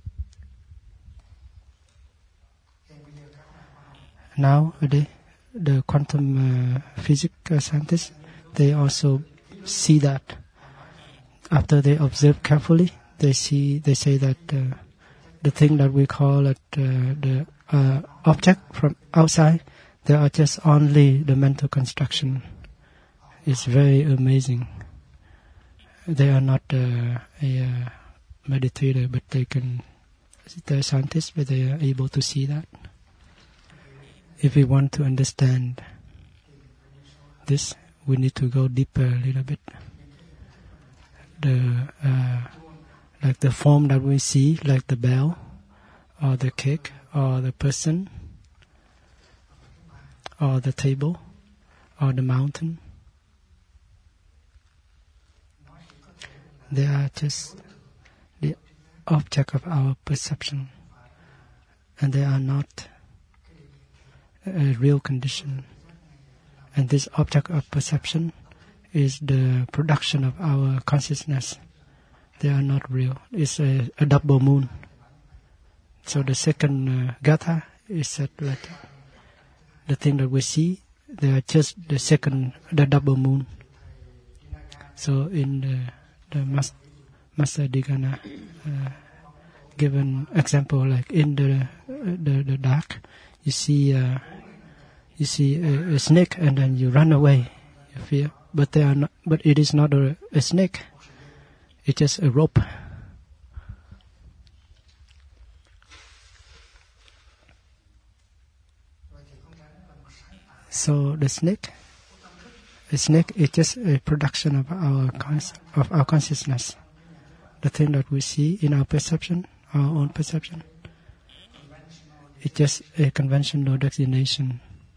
Speaker 2: Nowadays, the quantum uh, physics uh, scientists, they also see that. After they observe carefully, they see. They say that uh, the thing that we call it uh, the uh, object from outside, they are just only the mental construction. It's very amazing. They are not uh, a uh, meditator, but they can. They're scientists, but they are able to see that. If we want to understand this, we need to go deeper a little bit. The uh, like the form that we see, like the bell, or the cake, or the person, or the table, or the mountain. They are just the object of our perception, and they are not a real condition. And this object of perception is the production of our consciousness. They are not real. It's a, a double moon. So the second uh, gatha is said like the thing that we see, they are just the second, the double moon. So in the, the mas- Master Digana uh, given example, like in the uh, the, the dark, you see uh, you see a, a snake and then you run away, you fear. But they are not. But it is not a, a snake. It's just a rope. So the snake, a snake is just a production of our cons- of our consciousness. The thing that we see in our perception, our own perception, it's just a conventional designation.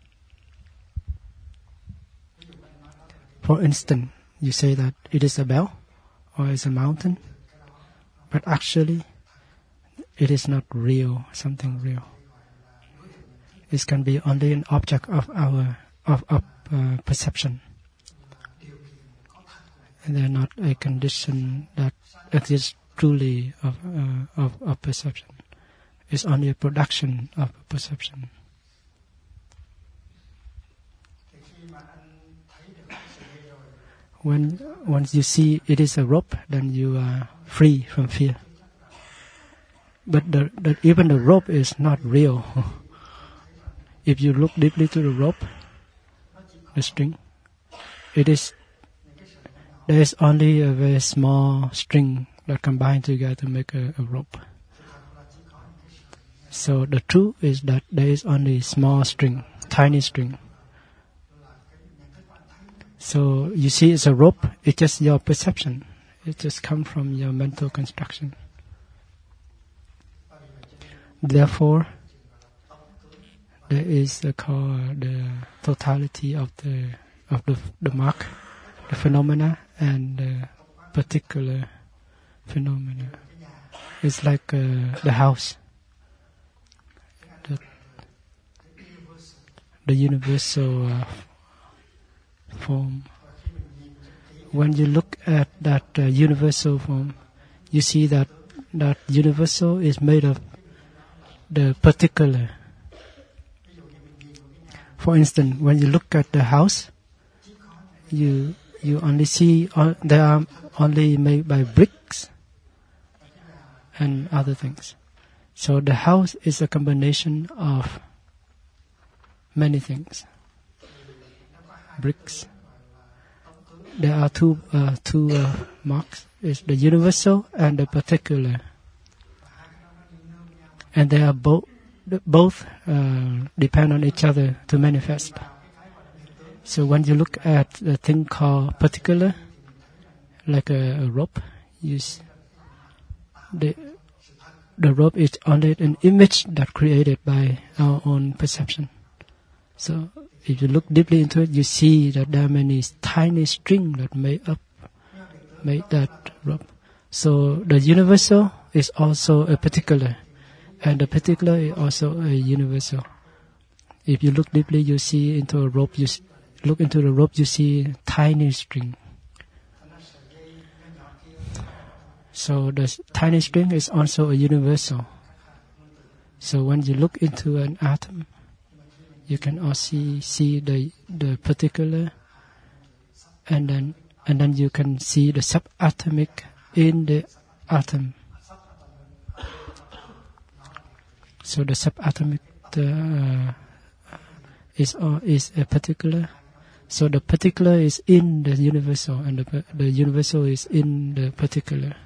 Speaker 2: For instance, you say that it is a bell or it's a mountain, but actually it is not real, something real. It can be only an object of our of, of uh, perception. And they are not a condition that exists truly of, uh, of of perception. It's only a production of perception. When once you see it is a rope, then you are free from fear. But the, the, even the rope is not real. If you look deeply to the rope, the string, it is there is only a very small string that combine together to make a, a rope. So the truth is that there is only small string, tiny string. So you see it's a rope, it's just your perception. It just comes from your mental construction. Therefore, there is a called the totality of the of the the mark, the phenomena, and the particular phenomena. It's like uh, the house, the, the universal uh, form. When you look at that uh, universal form, you see that that universal is made of the particular. For instance, when you look at the house, you you only see uh, they are only made by bricks and other things. So the house is a combination of many things. Bricks. There are two uh, two uh, marks: is the universal and the particular, and they are both both uh, depend on each other to manifest. So when you look at the thing called particular, like a, a rope, you see the the rope is only an image that created by our own perception. So if you look deeply into it, you see that there are many tiny strings that make up, make that rope. So the universal is also a particular, and the particular is also a universal. If you look deeply, you see into a rope. You look into the rope, you see tiny string. So the tiny string is also a universal. So when you look into an atom, you can also see the the particular, and then and then you can see the subatomic in the atom. So the subatomic uh, is uh, is a particular. So the particular is in the universal, and the the universal is in the particular.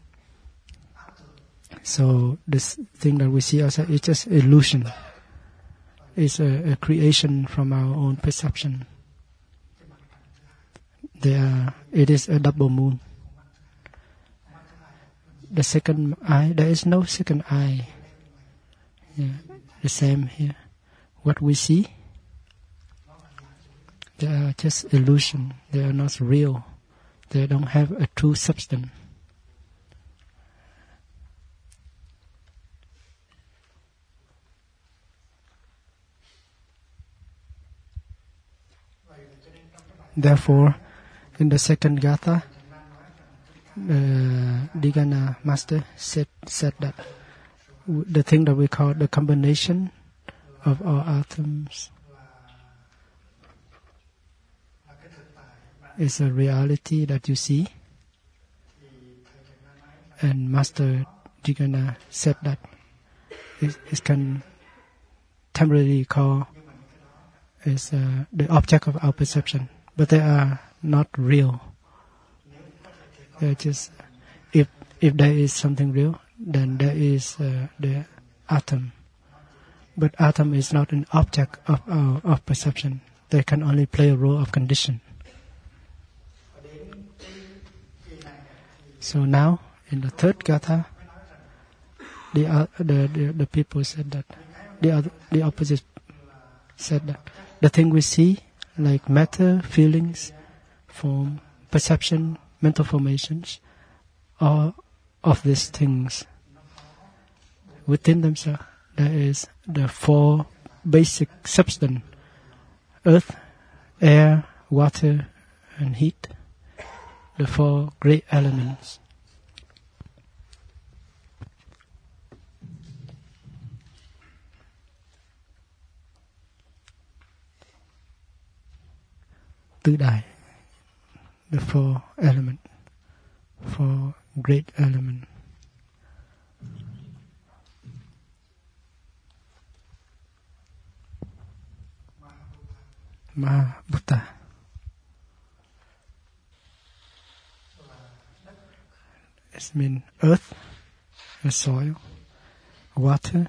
Speaker 2: So this thing that we see outside is just illusion. It's a, a creation from our own perception. There, it is a double moon. The second eye, there is no second eye. Yeah, the same here. What we see, they are just illusion. They are not real. They don't have a true substance. Therefore, in the second gatha, the Dhyana master said said that the thing that we call the combination of all atoms is a reality that you see, and Master Dhyana said that it, it can temporarily call is uh, the object of our perception. But they are not real. They're just, if if there is something real, then there is uh, the atom. But atom is not an object of our of perception. They can only play a role of condition. So now, in the third gatha, the uh, the, the the people said that the other, the opposite said that the thing we see, like matter, feelings, form, perception, mental formations, all of these things within themselves. There is the four basic substance: earth, air, water, and heat. The four great elements. Tứ đại, the four elements, four great elements. Mahabhuta. It means earth, the soil, water,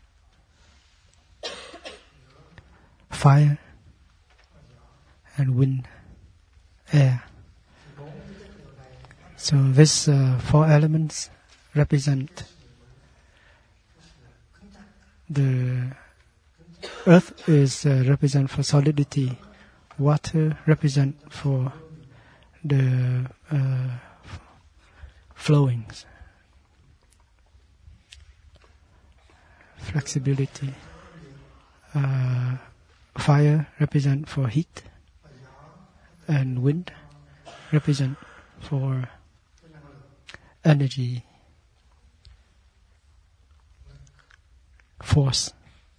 Speaker 2: fire, and wind, air. So these uh, four elements represent the earth is uh, represent for solidity, water represent for the uh, f- flowings, flexibility. Uh, fire represent for heat, and wind represent for energy, force.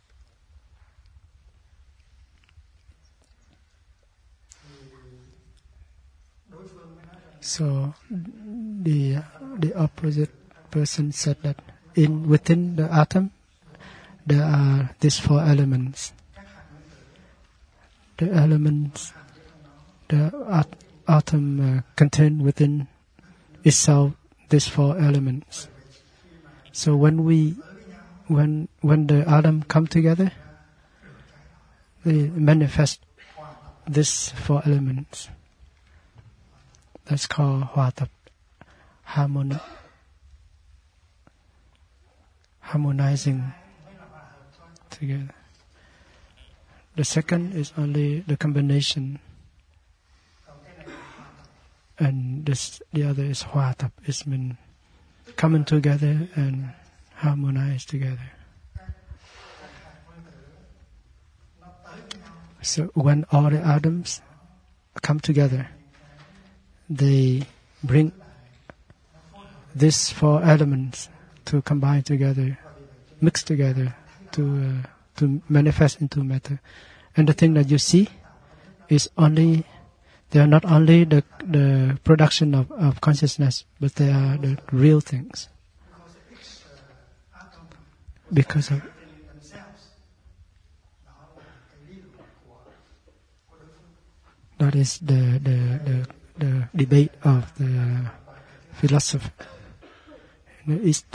Speaker 2: So the the opposite person said that in within the atom there are these four elements. The elements, the at- atom uh, contain within itself these four elements. So when we, when when the atom come together, they manifest these four elements. That's called hòa tập, harmoni- harmonizing together. The second is only the combination, and this, the other is hòa tập. It means coming together and harmonize together. So when all the atoms come together, they bring these four elements to combine together, mix together, to uh, to manifest into matter. And the thing that you see is only, they are not only the the production of, of consciousness, but they are the real things. Because of that is the the, the the debate of the philosopher in the East.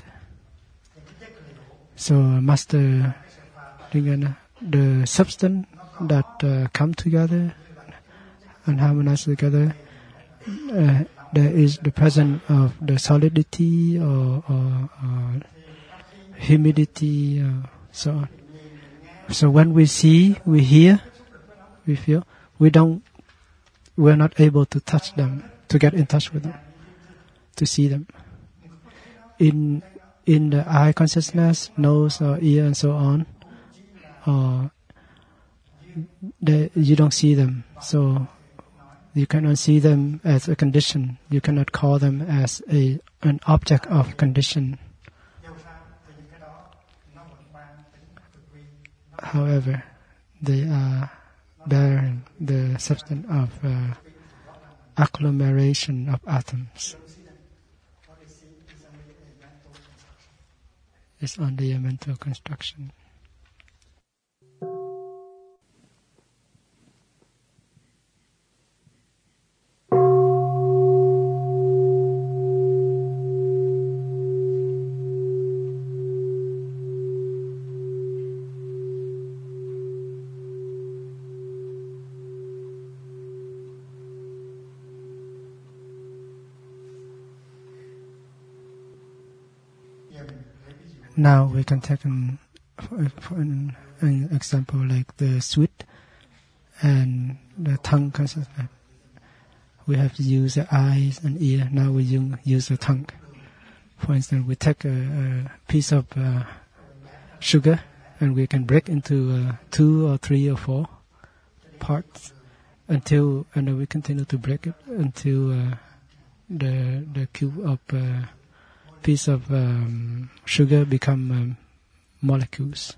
Speaker 2: So Master Lingana, the substance that uh, come together and harmonize together, uh, there is the presence of the solidity or, or, or humidity, or so on. So when we see, we hear, we feel, we don't, we're not able to touch them, to get in touch with them, to see them. In in the eye consciousness, nose or ear and so on, or they, you don't see them. So you cannot see them as a condition. You cannot call them as a an object of condition. However, they are bearing the substance of uh, agglomeration of atoms. It's only a mental construction. Now we can take an, for an, an example like the sweet and the tongue consciousness. we have to use the eyes and ear. Now we use the tongue. For instance, we take a, a piece of uh, sugar and we can break into uh, two or three or four parts until, and then we continue to break it until uh, the the cube of uh, piece of um, sugar become um, molecules.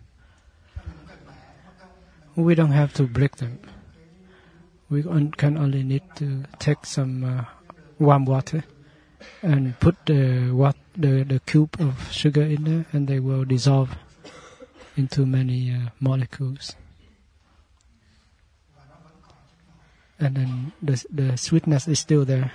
Speaker 2: We don't have to break them. We on, can only need to take some uh, warm water and put the what the the cube of sugar in there, and they will dissolve into many uh, molecules. And then the the sweetness is still there.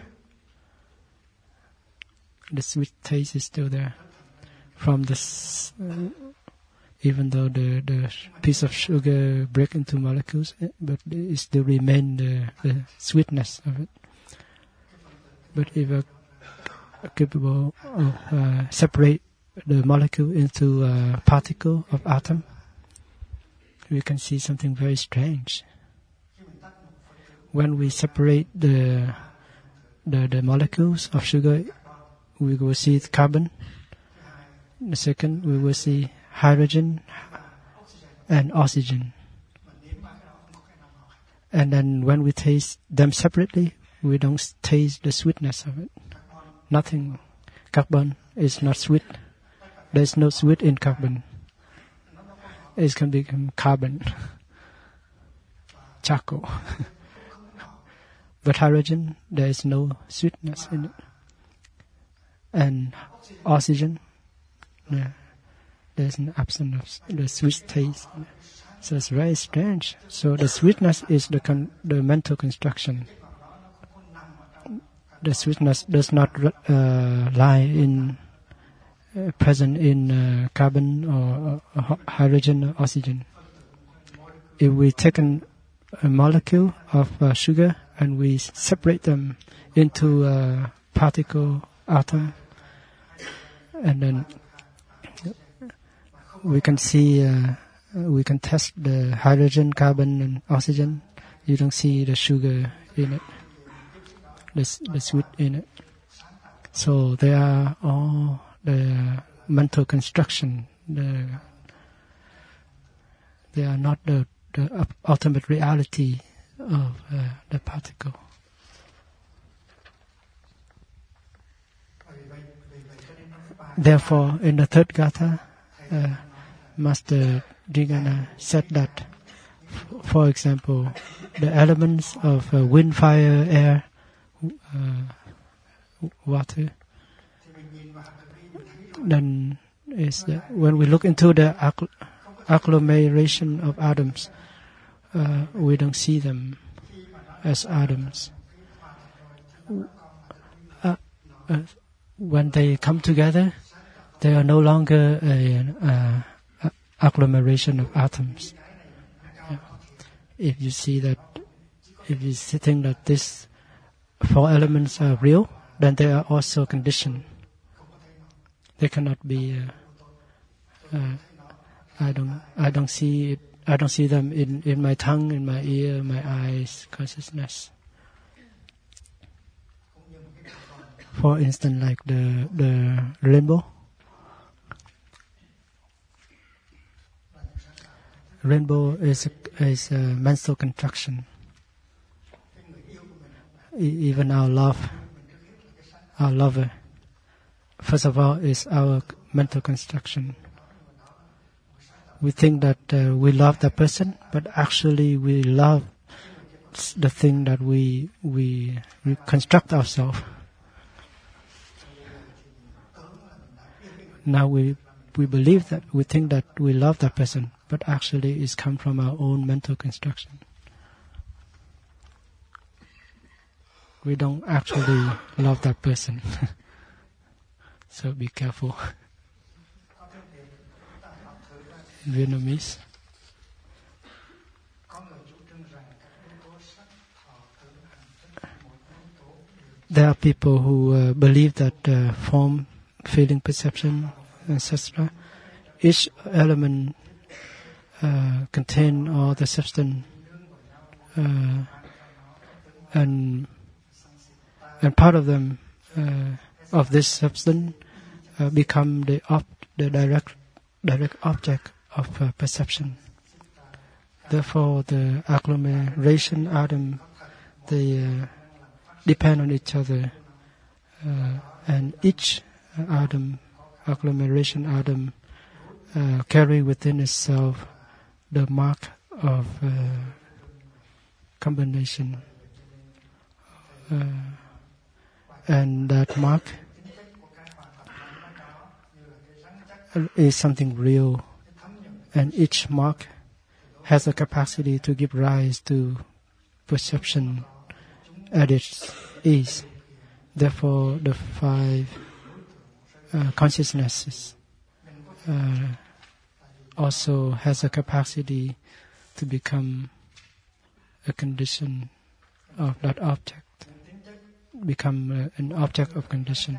Speaker 2: The sweet taste is still there from this. Uh, even though the, the piece of sugar break into molecules, but it still remain the, the sweetness of it. But if we're capable of uh, separate the molecule into a particle of atom, we can see something very strange. When we separate the the, the molecules of sugar, we will see carbon. The second, we will see hydrogen and oxygen. And then when we taste them separately, we don't taste the sweetness of it. Nothing. Carbon is not sweet. There's no sweet in carbon. It can become carbon, charcoal. But hydrogen, there is no sweetness in it. And oxygen, yeah, there's an absence of the sweet taste. So it's very strange. So the sweetness is the con- the mental construction. The sweetness does not uh, lie in uh, present in uh, carbon or uh, hydrogen or oxygen. If we take an, a molecule of uh, sugar and we separate them into a particle atom, and then we can see, uh, we can test the hydrogen, carbon, and oxygen. You don't see the sugar in it, the, the sweet in it. So they are all the mental construction. The, they are not the, the ultimate reality of uh, the particle. Therefore, in the third gatha, uh, Master Digana said that, f- for example, the elements of uh, wind, fire, air, uh, water, then is the, when we look into the aggl- agglomeration of atoms, uh, we don't see them as atoms. Uh, uh, when they come together, they are no longer a, a, a agglomeration of atoms. Yeah. If you see that, if you think that these four elements are real, then they are also conditioned. They cannot be. Uh, uh, I don't. I don't see it. I don't see them in, in my tongue, in my ear, my eyes, consciousness. For instance, like the the rainbow. Rainbow is a, is a mental construction. E- even our love, our lover, first of all, is our mental construction. We think that uh, we love that person, but actually we love the thing that we we, we construct ourselves. Now we we believe that, we think that we love that person, but actually it's come from our own mental construction. We don't actually love that person. So be careful. In Vietnamese, there are people who uh, believe that uh, form, feeling, perception, et cetera, each element uh, contain all the substance, uh, and and part of them uh, of this substance uh, become the op- the direct direct object of uh, perception. Therefore, the agglomeration atom they uh, depend on each other, uh, and each atom, agglomeration atom, uh, carry within itself the mark of uh, combination, uh, and that mark is something real, and each mark has a capacity to give rise to perception at its ease. Therefore, the five uh, consciousnesses uh, also has a capacity to become a condition of that object, become uh, an object of condition.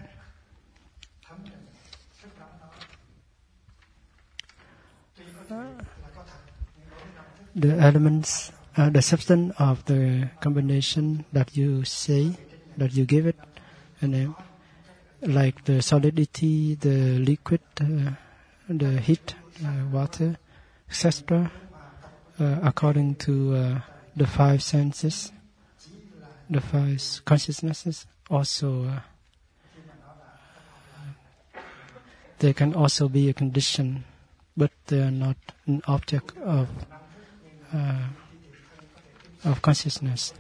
Speaker 2: The elements, uh, the substance of the combination that you say, that you give it a name, like the solidity, the liquid, uh, the heat, uh, water, et cetera, uh, according to uh, the five senses, the five consciousnesses, also uh, they can also be a condition, but they are not an object of uh, of consciousness,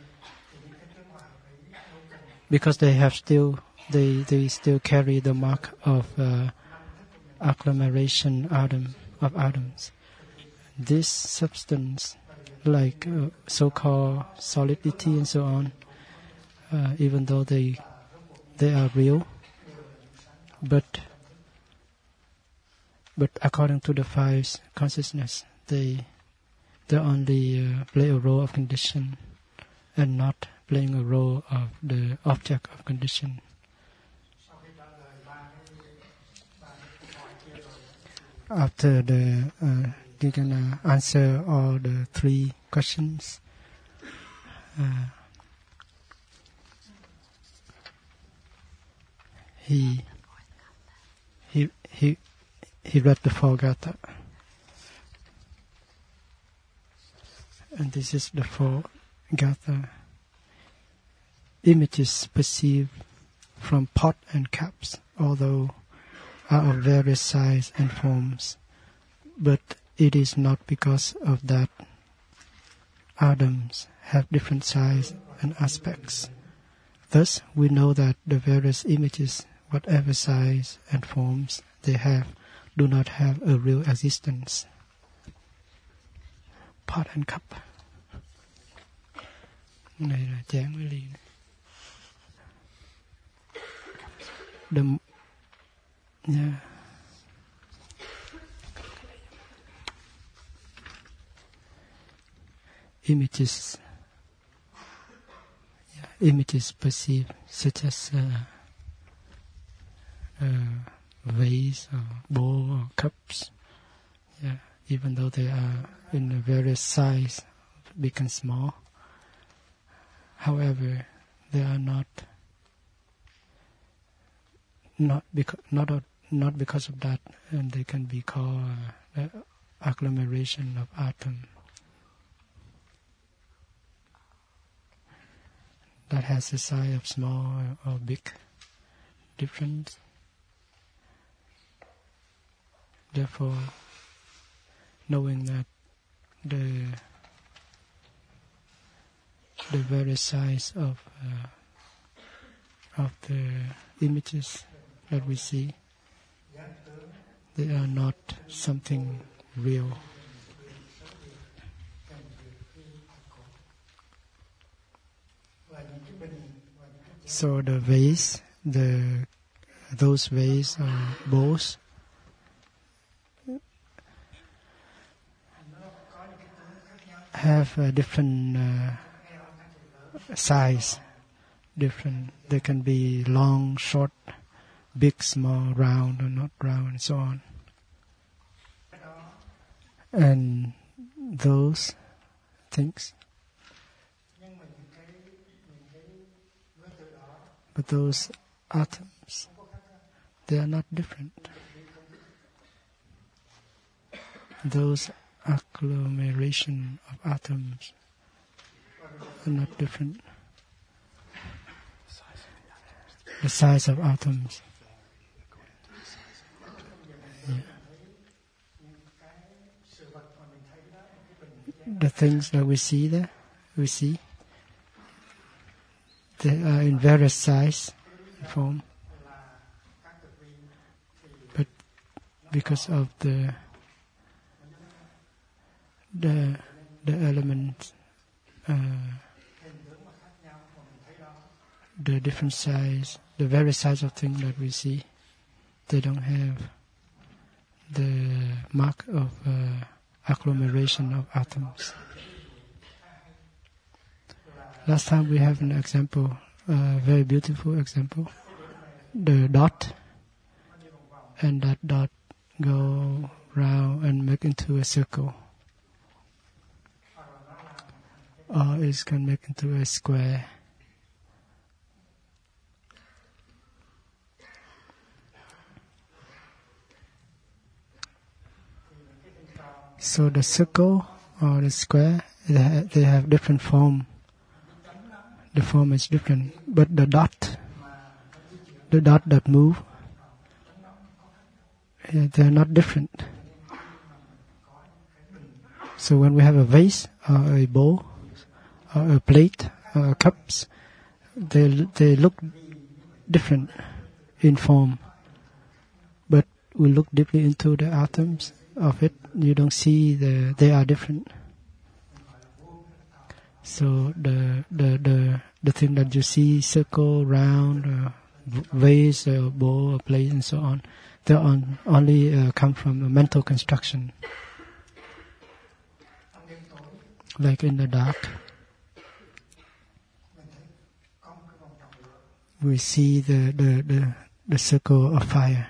Speaker 2: because they have still they they still carry the mark of uh, agglomeration atom of atoms. This substance, like uh, so-called solidity and so on, uh, even though they they are real, but but according to the five consciousness, they they only uh, play a role of condition and not playing a role of the object of condition. After the, uh, you're gonna answer all the three questions. Uh, he he he he read the four gatha. And this is the four gatha. Images perceived from pot and cups, although are of various size and forms, but it is not because of that atoms have different size and aspects. Thus, we know that the various images, whatever size and forms they have, do not have a real existence. Pot and cup. Này là chén với ly. The yeah. Images, yeah, images perceived, such as uh, uh, vase or bowl or cups. Yeah, even though they are in a various size, big and small. However, they are not not because not a, not because of that, and they can be called uh, agglomeration of atom. That has a size of small or big difference. Therefore, knowing that the the various size of uh, of the images that we see, they are not something real. So the vase, the those vase or bowls, have a different uh, size, different. They can be long, short, big, small, round or not round, and so on. And those things, But those atoms, they are not different. Those agglomeration of atoms are not different. The size of atoms. Yeah. The things that we see there, we see, they are in various size and form. But because of the the the elements, uh, the different size, the various size of things that we see, they don't have the mark of uh, agglomeration of atoms. Last time we have an example, a uh, very beautiful example, the dot, and that dot go round and make into a circle, or it can make into a square. So the circle or the square, they have, they have different form. The form is different, but the dot, the dot that move, they are not different. So when we have a vase or a bowl or a plate or cups, they they look different in form. But we look deeply into the atoms of it, you don't see the they are different. So the the the the thing that you see, circle, round, uh, vase, uh, bowl, plate, and so on, they on, only uh, come from a mental construction. Like in the dark, we see the the the, the circle of fire,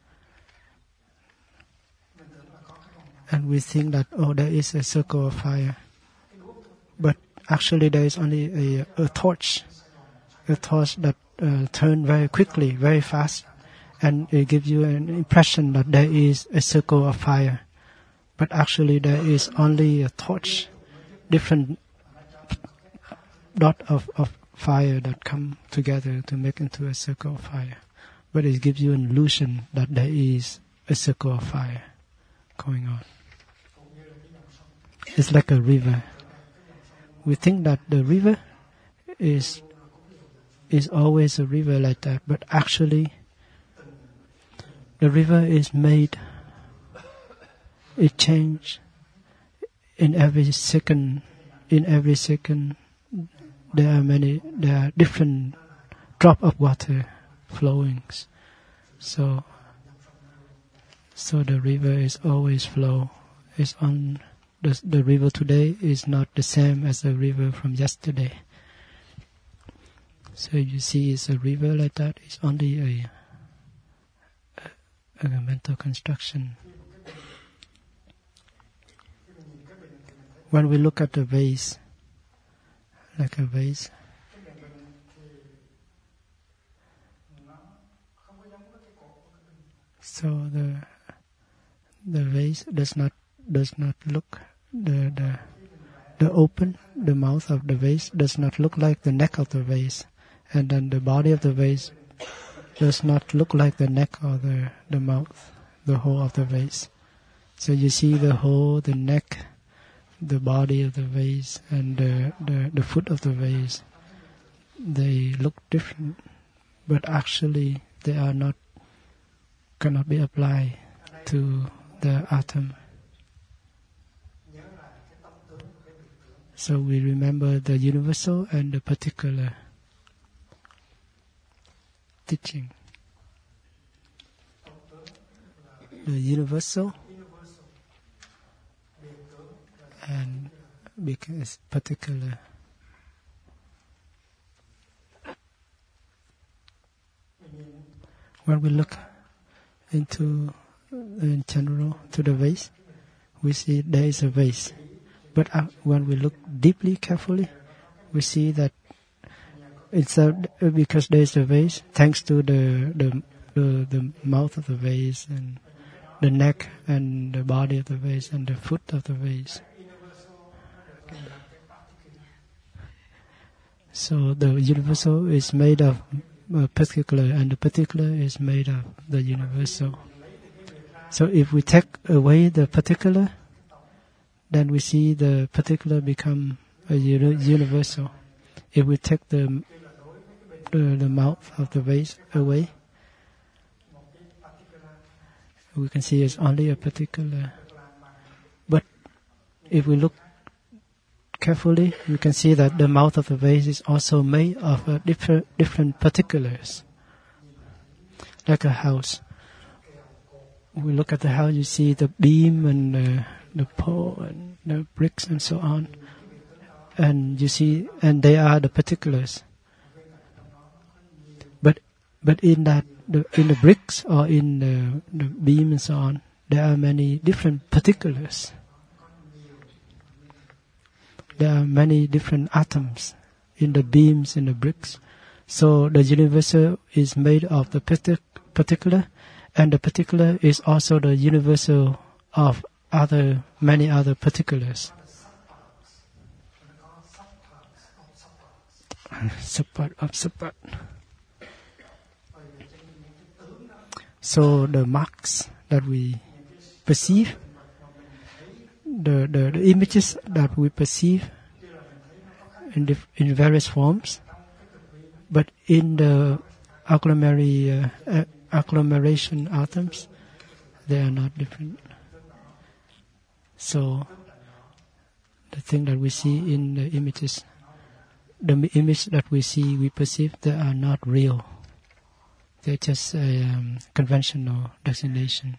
Speaker 2: and we think that oh, there is a circle of fire, but actually there is only a, a torch, a torch that uh, turns very quickly, very fast, and it gives you an impression that there is a circle of fire, but actually there is only a torch, different dot of, of fire that come together to make into a circle of fire, but it gives you an illusion that there is a circle of fire going on. It's like a river. We think that the river is is always a river like that, but actually the river is made, it changes in every second. In every second there are many, there are different drop of water flowing. So, so the river is always flow. It's on. The, the river today is not the same as the river from yesterday. So you see it's a river like that, it's only a, a, a mental construction. When we look at the vase, like a vase, so the the vase does not does not look the the the open the mouth of the vase does not look like the neck of the vase, and then the body of the vase does not look like the neck or the the mouth, the whole of the vase. So you see the whole, the neck, the body of the vase, and the the, the foot of the vase. They look different, but actually they are not, cannot be applied to the atom. So we remember the universal and the particular teaching. The universal and because particular. When we look into, in general, to the vase, we see there is a vase. But uh, when we look deeply, carefully, we see that it's a, because there's a vase, thanks to the, the the the mouth of the vase and the neck and the body of the vase and the foot of the vase. So the universal is made of a particular, and the particular is made of the universal. So if we take away the particular, then we see the particular become a uni- universal. If we take the, the the mouth of the vase away, we can see it's only a particular. But if we look carefully, you can see that the mouth of the vase is also made of uh, different different particulars, like a house. We look at the house, you see the beam and uh, the pole and the bricks and so on, and you see, and they are the particulars. But but in that, the, in the bricks or in the, the beam and so on, there are many different particulars. There are many different atoms in the beams, in the bricks. So the universal is made of the particular, and the particular is also the universal of other many other particulars. Support of support. So the marks that we perceive, the, the, the images that we perceive in, the, in various forms, but in the agglomerate, uh, agglomeration atoms, they are not different. So the thing that we see in the images, the image that we see, we perceive, they are not real. They're just a um, conventional designation.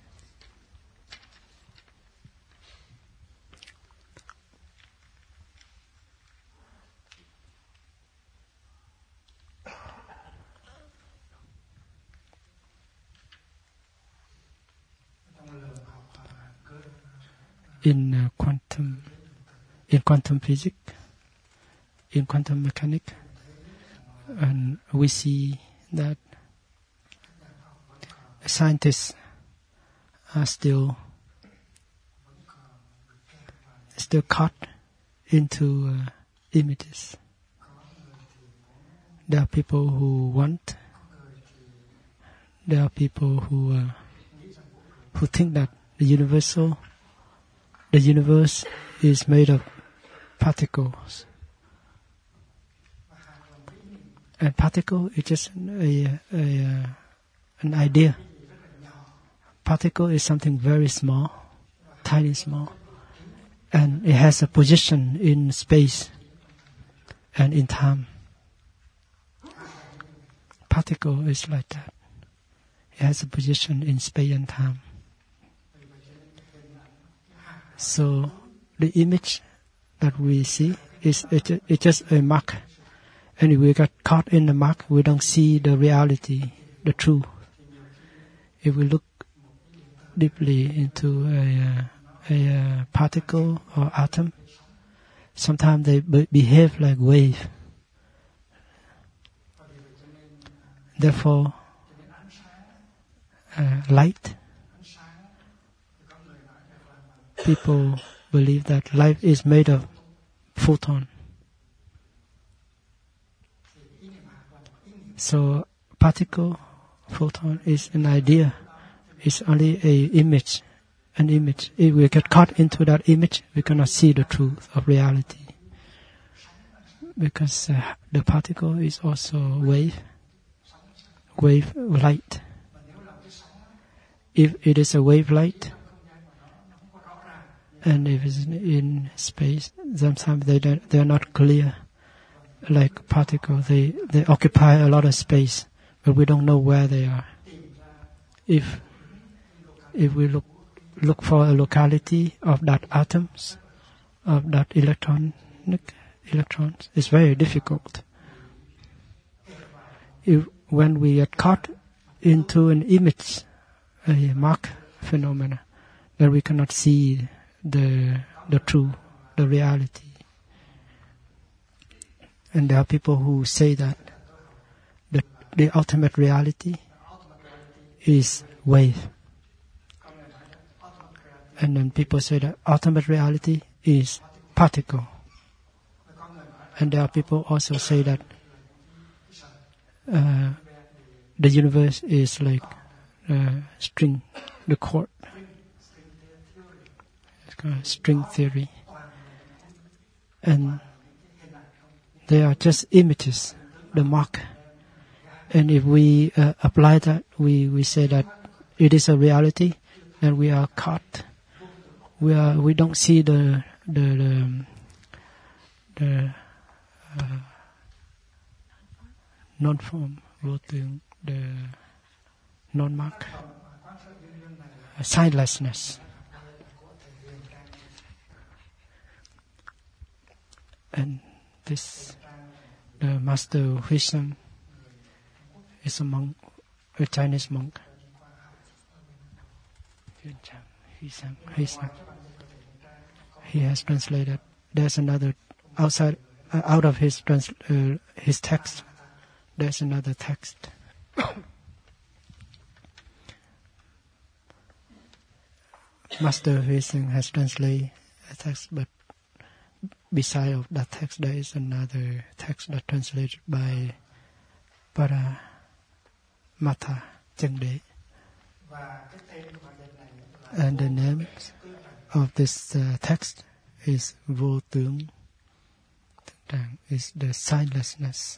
Speaker 2: In uh, quantum, in quantum physics, in quantum mechanics, and we see that scientists are still still caught into uh, images. There are people who want. There are people who uh, who think that the universal, the universe is made of particles. And particle is just a, a, a an idea. Particle is something very small, tiny small, and it has a position in space and in time. Particle is like that. It has a position in space and time. So the image that we see is it's it just a mark. And if we got caught in the mark, we don't see the reality, the truth. If we look deeply into a, a, a particle or atom, sometimes they be- behave like wave. Therefore, uh, light, people believe that life is made of photon. So particle, photon is an idea. It's only a image, an image. If we get caught into that image, we cannot see the truth of reality. Because uh, the particle is also wave, wave light. If it is a wave light, and if it's in space, sometimes they don't, they are not clear. Like particles, they, they occupy a lot of space, but we don't know where they are. If if we look look for a locality of that atoms, of that electronic electrons, it's very difficult. If when we get caught into an image, a mark phenomena, then we cannot see the the truth, the reality. And there are people who say that the, the ultimate reality is wave. And then people say that ultimate reality is particle. And there are people also say that uh, the universe is like a string, the chord. It's called string theory. And they are just images, the mark. And if we uh, apply that, we, we say that it is a reality, and we are caught. We are we don't see the the the, the uh, non-form, vô tướng, the non-mark, uh, sightlessness. And this, the master Huizang is a monk, a Chinese monk. Huizang, Huizang. He has translated. There's another outside, uh, out of his trans, uh, his text. There's another text. Master Huizang has translated a text, but beside of that text, there is another text that translated by Paramata Chengde. And the name of this uh, text is Vô Tướng, is the sightlessness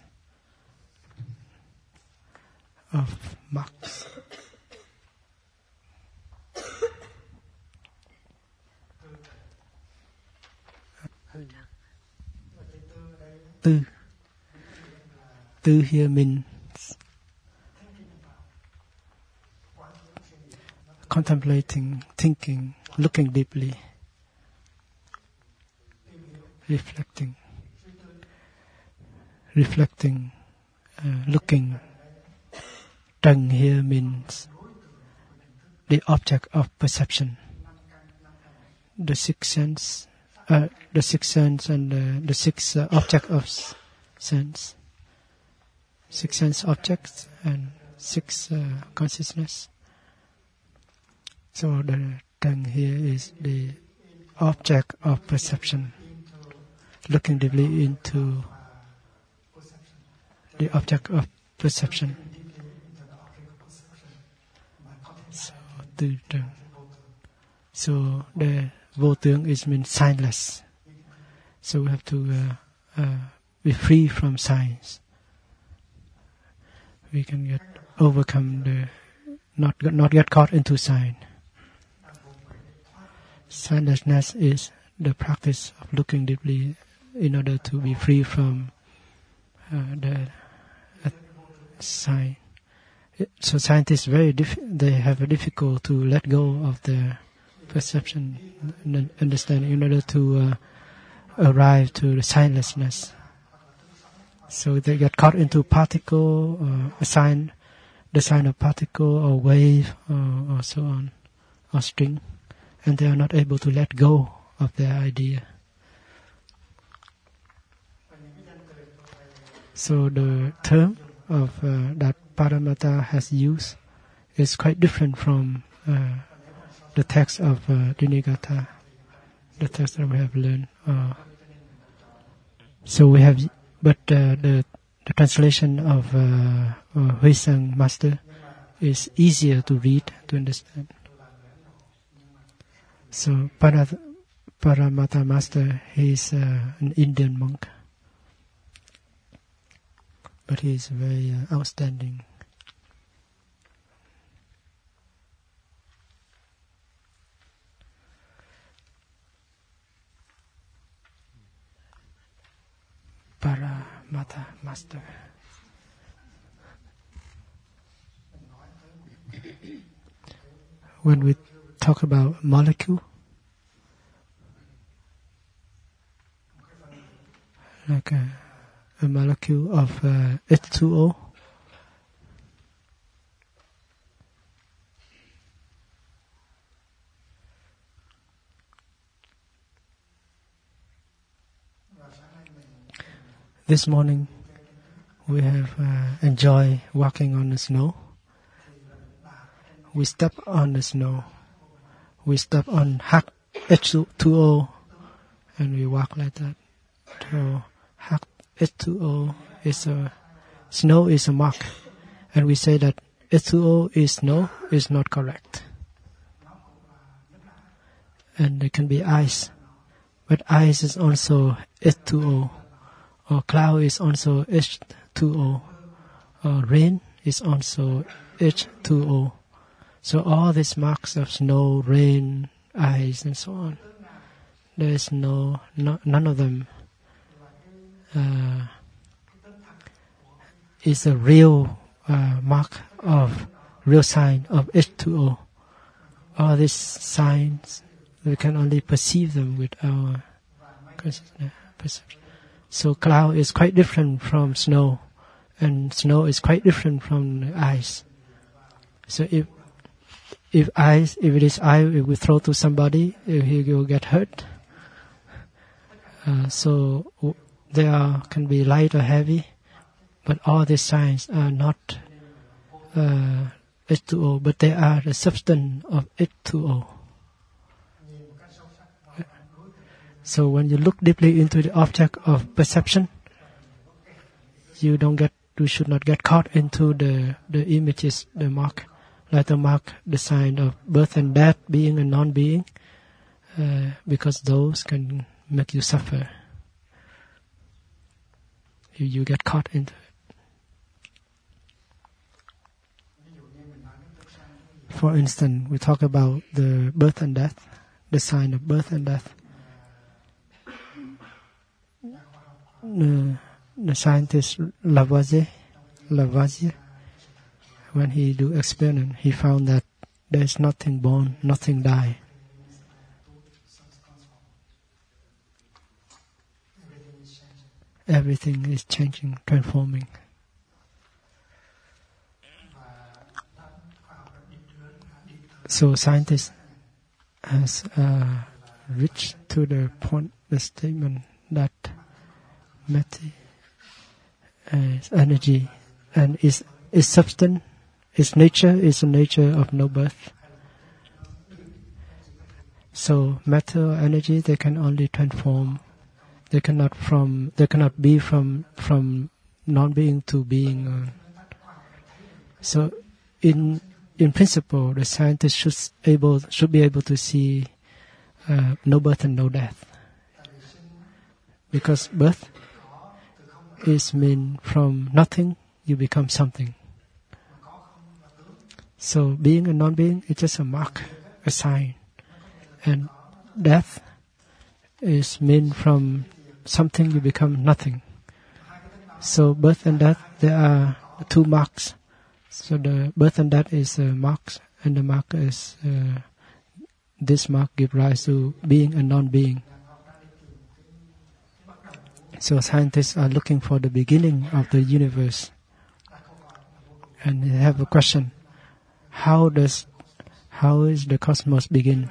Speaker 2: of marks. Tư. Tư here means contemplating, thinking, looking deeply, reflecting, reflecting, uh, looking. Trần here means the object of perception, the six sense, uh, the six sense and uh, the six uh, object of s- sense, six sense objects and six uh, consciousness. So the Trần here is the object of perception, looking deeply into the object of perception. So, Tư Trần. So the Vô Tướng is means signless. So we have to uh, uh, be free from signs. We can get overcome the not not get caught into sign. Sightlessness is the practice of looking deeply in order to be free from uh, the uh, sign. So scientists very diff- they have a difficult to let go of their perception and understanding in order to uh, arrive to the sightlessness. So they get caught into particle, or a sign, the sign of particle or wave or, or so on, or string, and they are not able to let go of their idea. So the term of uh, that Paramata has used is quite different from uh, the text of uh, Dinigata, the text that we have learned. Uh, so we have, but uh, the the translation of uh, uh, Huizang Master is easier to read, to understand. So Paramata, Paramata Master, he is uh, an Indian monk, but he is very uh, outstanding. Paramata Master. When we talk about molecule, like a, a molecule of uh, H two O, This morning we have uh, enjoyed walking on the snow. We step on the snow. We step on H two O and we walk like that. So H two O is a snow is a mark, and we say that H two O is snow is not correct. And there can be ice, but ice is also H two O. Or cloud is also H two O, or rain is also H two O. So all these marks of snow, rain, ice, and so on, there is no, no none of them uh, is a real uh, mark of real sign of H two O. All these signs we can only perceive them with our perception. So cloud is quite different from snow, and snow is quite different from ice. So if if ice, if it is ice, if we throw to somebody, he will get hurt. Uh, so w- they are can be light or heavy, but all these signs are not uh, H two O, but they are the substance of H two O. So when you look deeply into the object of perception, you don't get, you should not get caught into the, the images, the mark, like the mark, the sign of birth and death, being and non-being, uh, because those can make you suffer. You, you get caught into it. For instance, we talk about the birth and death, the sign of birth and death. The, the scientist Lavoisier, Lavoisier, when he do experiment, he found that there is nothing born, nothing die. Everything is changing, transforming. So scientists has uh, reached to the point, the statement that matter is energy, and is is substance, its nature is the nature of no birth. So matter or energy, they can only transform. They cannot from they cannot be from from non-being to being. So in in principle, the scientist should able should be able to see uh, no birth and no death, because birth is mean from nothing you become something. So being and non-being is just a mark, a sign, and death is mean from something you become nothing. So birth and death, there are two marks. So the birth and death is a mark, and the mark is uh, this mark give rise to being and non-being. So scientists are looking for the beginning of the universe, and they have a question: How does, how is the cosmos begin?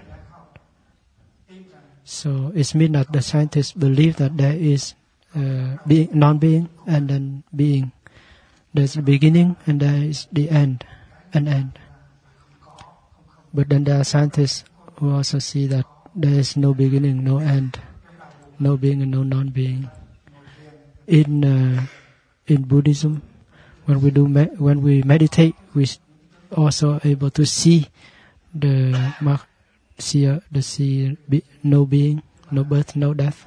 Speaker 2: So it means that the scientists believe that there is uh, being, non-being, and then being. There's the beginning and there is the end, an end. But then there are scientists who also see that there is no beginning, no end, no being and no non-being. In uh, in Buddhism, when we do me- when we meditate, we also able to see the mark, see uh, the see be, no being, no birth, no death,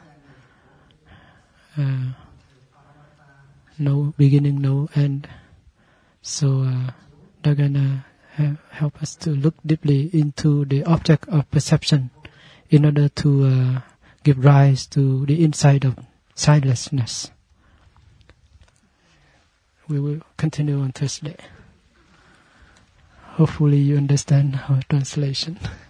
Speaker 2: uh, no beginning, no end. So uh, they're gonna ha- help us to look deeply into the object of perception in order to uh, give rise to the insight of sightlessness. We will continue on Thursday. Hopefully you understand our translation.